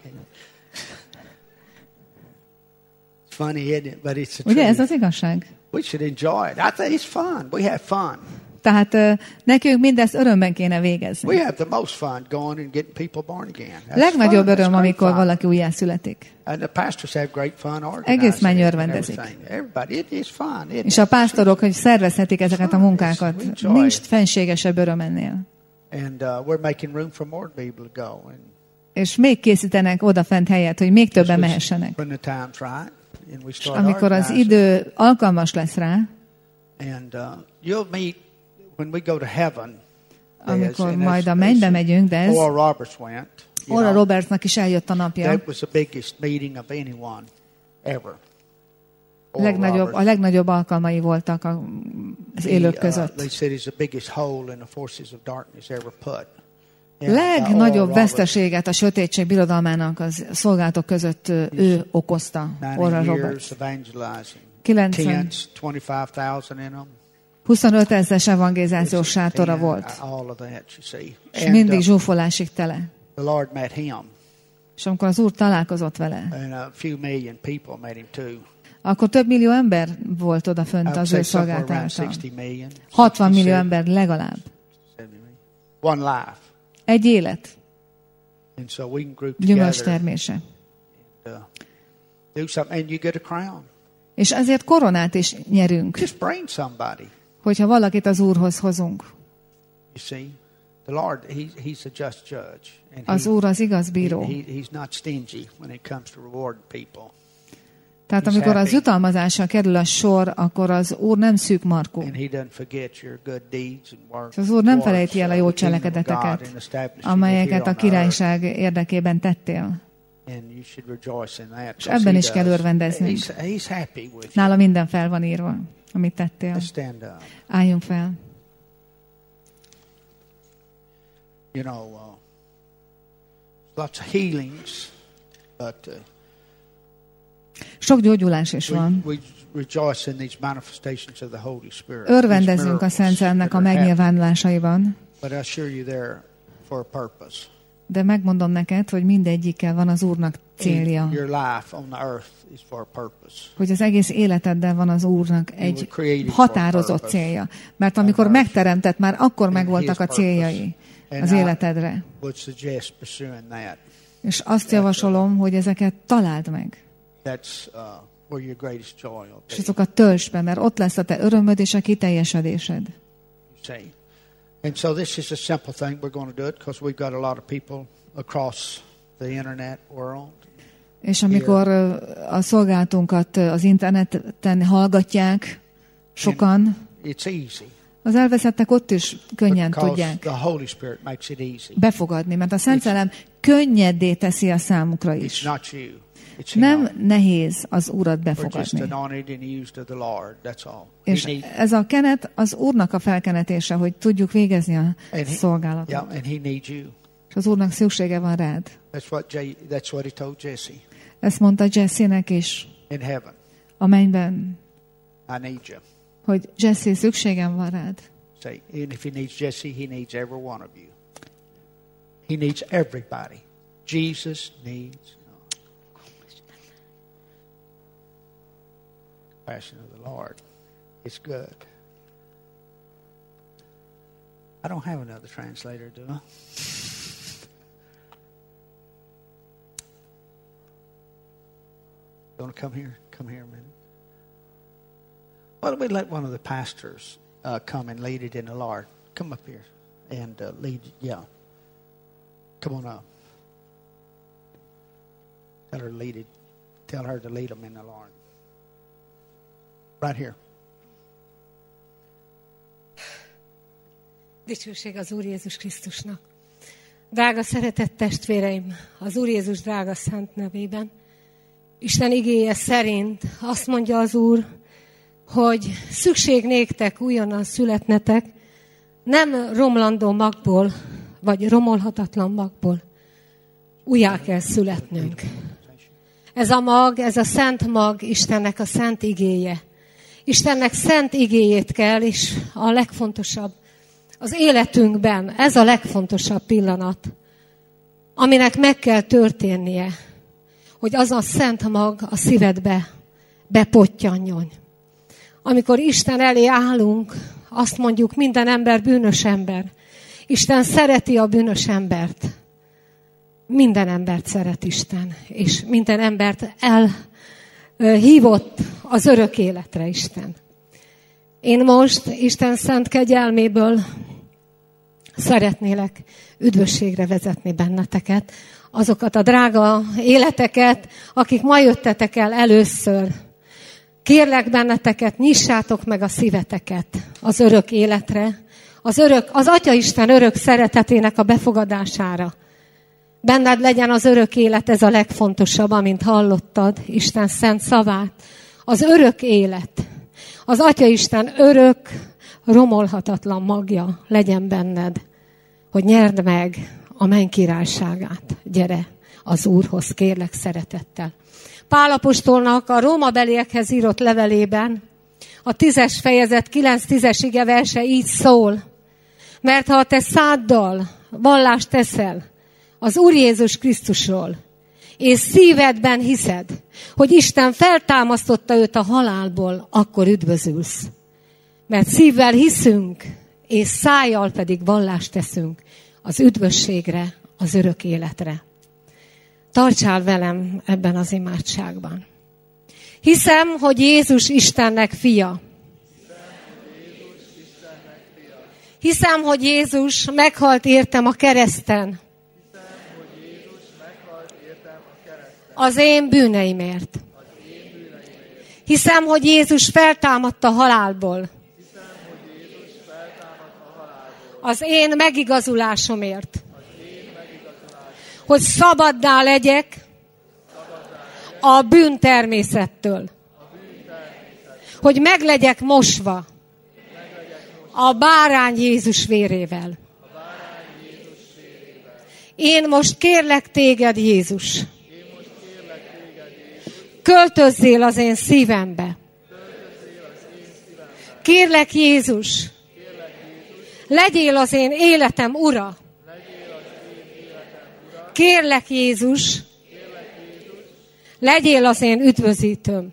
It's funny, isn't it? But it's the Ugye ez truth. az igazság? We should enjoy it. I think it's fun. We have fun. Tehát uh, nekünk mindezt örömben kéne végezni. We have the most fun going and getting people born again. That's Legnagyobb fun. That's öröm, great amikor fun. valaki újjászületik. And the pastors have great fun organizing Egész menny it and örvendezik. everything. Everybody, it is fun. Isn't És it? a pásztorok, hogy szervezhetik ezeket a munkákat. Nincs fenségesebb öröm ennél. And uh, we're making room for more people to go. And És még készítenek odafent helyet, hogy még többen mehessenek. when the time's right, and we És start amikor az organizing. idő alkalmas lesz rá, And uh, you'll meet when we go to heaven. amikor and majd a as- mennybe as megyünk, de ez Oral Roberts went. you Oral know, Robertsnak is eljött a napja. That was the biggest meeting of anyone ever. Oral Legnagyobb, a Roberts. legnagyobb alkalmai voltak a- az élők He, uh, között. They said it's the biggest hole in the forces of darkness ever put. And, uh, Legnagyobb Oral Roberts, veszteséget a sötétség birodalmának az szolgálatok között ö, ő okozta, Oral ninety Roberts. years evangelizing. kilencven, Tents, twenty-five thousand in them. huszonöt ezres evangelizációs sátora And volt, all of that, you see. és And, mindig uh, zsúfolásig tele. the Lord met him, És amikor az Úr találkozott vele, and a few million people met him too. akkor több millió ember volt odafönt I would az say ő somewhere around szolgálatáltal. sixty million. hatvan millió sixty, ember legalább. seventy million. One life. Egy élet, And so we can group gyümölcs together termése. and uh, do something, and you get a crown. És ezért koronát is nyerünk, Just bring somebody. hogyha valakit az Úrhoz hozunk. You see, the Lord, he, He's a just judge. And Az he, Úr az igaz he, bíró. he, He's not stingy when it comes to rewarding people. Tehát He's amikor az happy. jutalmazásra kerül a sor, akkor az Úr nem szűk markú. And He doesn't forget your good deeds and works. És az Úr nem towards, felejti el a uh, jó the kingdom of God cselekedeteket, and establishing it amelyeket here a on earth. királyság érdekében tettél. And you should rejoice in that, És 'cause ebben he is kell does. örvendeznünk. He's, he's happy with you. Nála minden fel van írva, amit tettél. Let's stand up. Álljunk fel. You know, uh, lots of healings, but uh, Sok gyógyulás is we, van. we rejoice in these manifestations of the Holy Spirit. Örvendezünk these a miracles Szent Szellemnek that a are happening. megnyilvánulásaiban, But I assure you they're for a purpose. de megmondom neked, hogy mindegyikkel van az Úrnak célja. And your life on the earth is for a purpose. Hogy az egész életeddel van az Úrnak were egy created for határozott purpose. célja. Mert amikor On earth. megteremtett, már akkor And megvoltak a his purpose. céljai And az I életedre. would suggest pursuing that. És azt javasolom, hogy ezeket találd meg. That's uh, where your greatest joy will És be. azokat töltsd be, mert ott lesz a te örömöd és a kiteljesedésed. You see. And so this is a simple thing. We're going to do it because we've got a lot of people across the internet world. És amikor ö, a szolgálatunkat ö, az interneten hallgatják sokan, It's easy. az elveszettek ott is könnyen Because tudják the Holy Spirit makes it easy. befogadni, mert a Szent Szellem könnyedé teszi a számukra It's is. not you. It's Nem Him. nehéz az Urat We're just befogadni. anointed and used of the Lord. That's all. És He needs, ez a kenet az Úrnak a felkenetése, hogy tudjuk végezni a and he, szolgálatot. yeah, and He needs you. És az Úrnak szüksége van rád. That's what Jay, that's what He told Jesse Ezt mondta Jesse-nek is in heaven. a mennyben, I need you. hogy Jesse, szükségem van rád. Say, and if He needs Jesse, He needs every one of you. He needs everybody. Jesus needs. Passion of the Lord. It's good. I don't have another translator, do I? You want to come here? Come here a minute. Why don't we let one of the pastors uh, come and lead it in the Lord? Come up here and uh, lead. Yeah. Come on up. Tell her to lead it. Tell her to lead them in the Lord. Right here. Dicsőség az Úr Jézus Krisztusnak. Drága szeretett testvéreim, az Úr Jézus drága szent nevében, Isten igéje szerint azt mondja az Úr, hogy szükség néktek újonnan születnetek, nem romlandó magból, vagy romolhatatlan magból. Újjá kell születnünk. Ez a mag, ez a szent mag Istennek a szent igéje. Istennek szent igéjét kell, és a legfontosabb az életünkben, ez a legfontosabb pillanat, aminek meg kell történnie, hogy az a szent mag a szívedbe bepottyanjon. Amikor Isten elé állunk, azt mondjuk, minden ember bűnös ember. Isten szereti a bűnös embert. Minden embert szeret Isten, és minden embert elhívott az örök életre Isten. Én most Isten szent kegyelméből szeretnélek üdvösségre vezetni benneteket, azokat a drága életeket, akik ma jöttetek el először. Kérlek benneteket, nyissátok meg a szíveteket az örök életre, az, örök, az Atya Isten örök szeretetének a befogadására. Benned legyen az örök élet, ez a legfontosabb, amint hallottad Isten szent szavát. Az örök élet, az Atya Isten örök, romolhatatlan magja legyen benned, hogy nyerd meg a menny királyságát. Gyere az Úrhoz, kérlek szeretettel. Pál apostolnak a rómabeliekhez írott levelében a tízes fejezet kilenc-tízes ige verse így szól, mert ha te száddal vallást teszel az Úr Jézus Krisztusról, és szívedben hiszed, hogy Isten feltámasztotta őt a halálból, akkor üdvözülsz. Mert szívvel hiszünk, és szájjal pedig vallást teszünk az üdvösségre, az örök életre. Tartsál velem ebben az imádságban. Hiszem, hogy Jézus Istennek fia. Hiszem, hogy Jézus meghalt értem a kereszten. Az én bűneimért. Hiszem, hogy Jézus feltámadt a halálból. Az én megigazulásomért. Hogy szabaddá legyek a bűntermészettől. Hogy meg legyek mosva a bárány Jézus vérével. Én most kérlek téged, Jézus, költözzél az én szívembe. Kérlek, Jézus, legyél az én életem ura. Kérlek, Jézus, legyél az én üdvözítőm.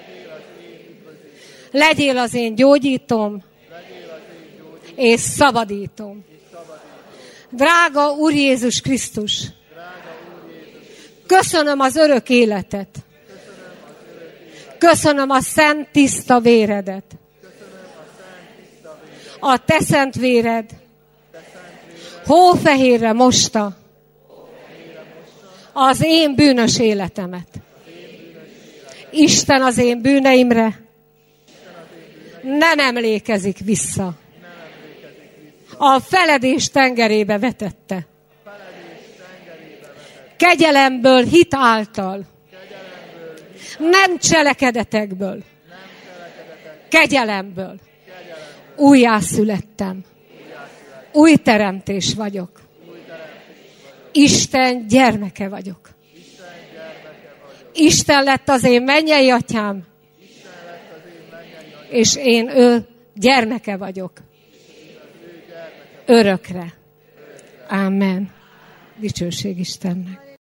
Legyél az én gyógyítom és szabadítom. Drága Úr Jézus Krisztus, köszönöm az örök életet. Köszönöm a szent tiszta véredet. A te szent véred hófehérre mosta az én bűnös életemet. Isten az én bűneimre nem emlékezik vissza. A feledés tengerébe vetette. Kegyelemből, hit által. Nem cselekedetekből. Kegyelemből. Újjászülettem. Új teremtés vagyok. Isten gyermeke vagyok. Isten lett az én mennyei atyám, és én ő gyermeke vagyok. Örökre. Amen. Dicsőség Istennek.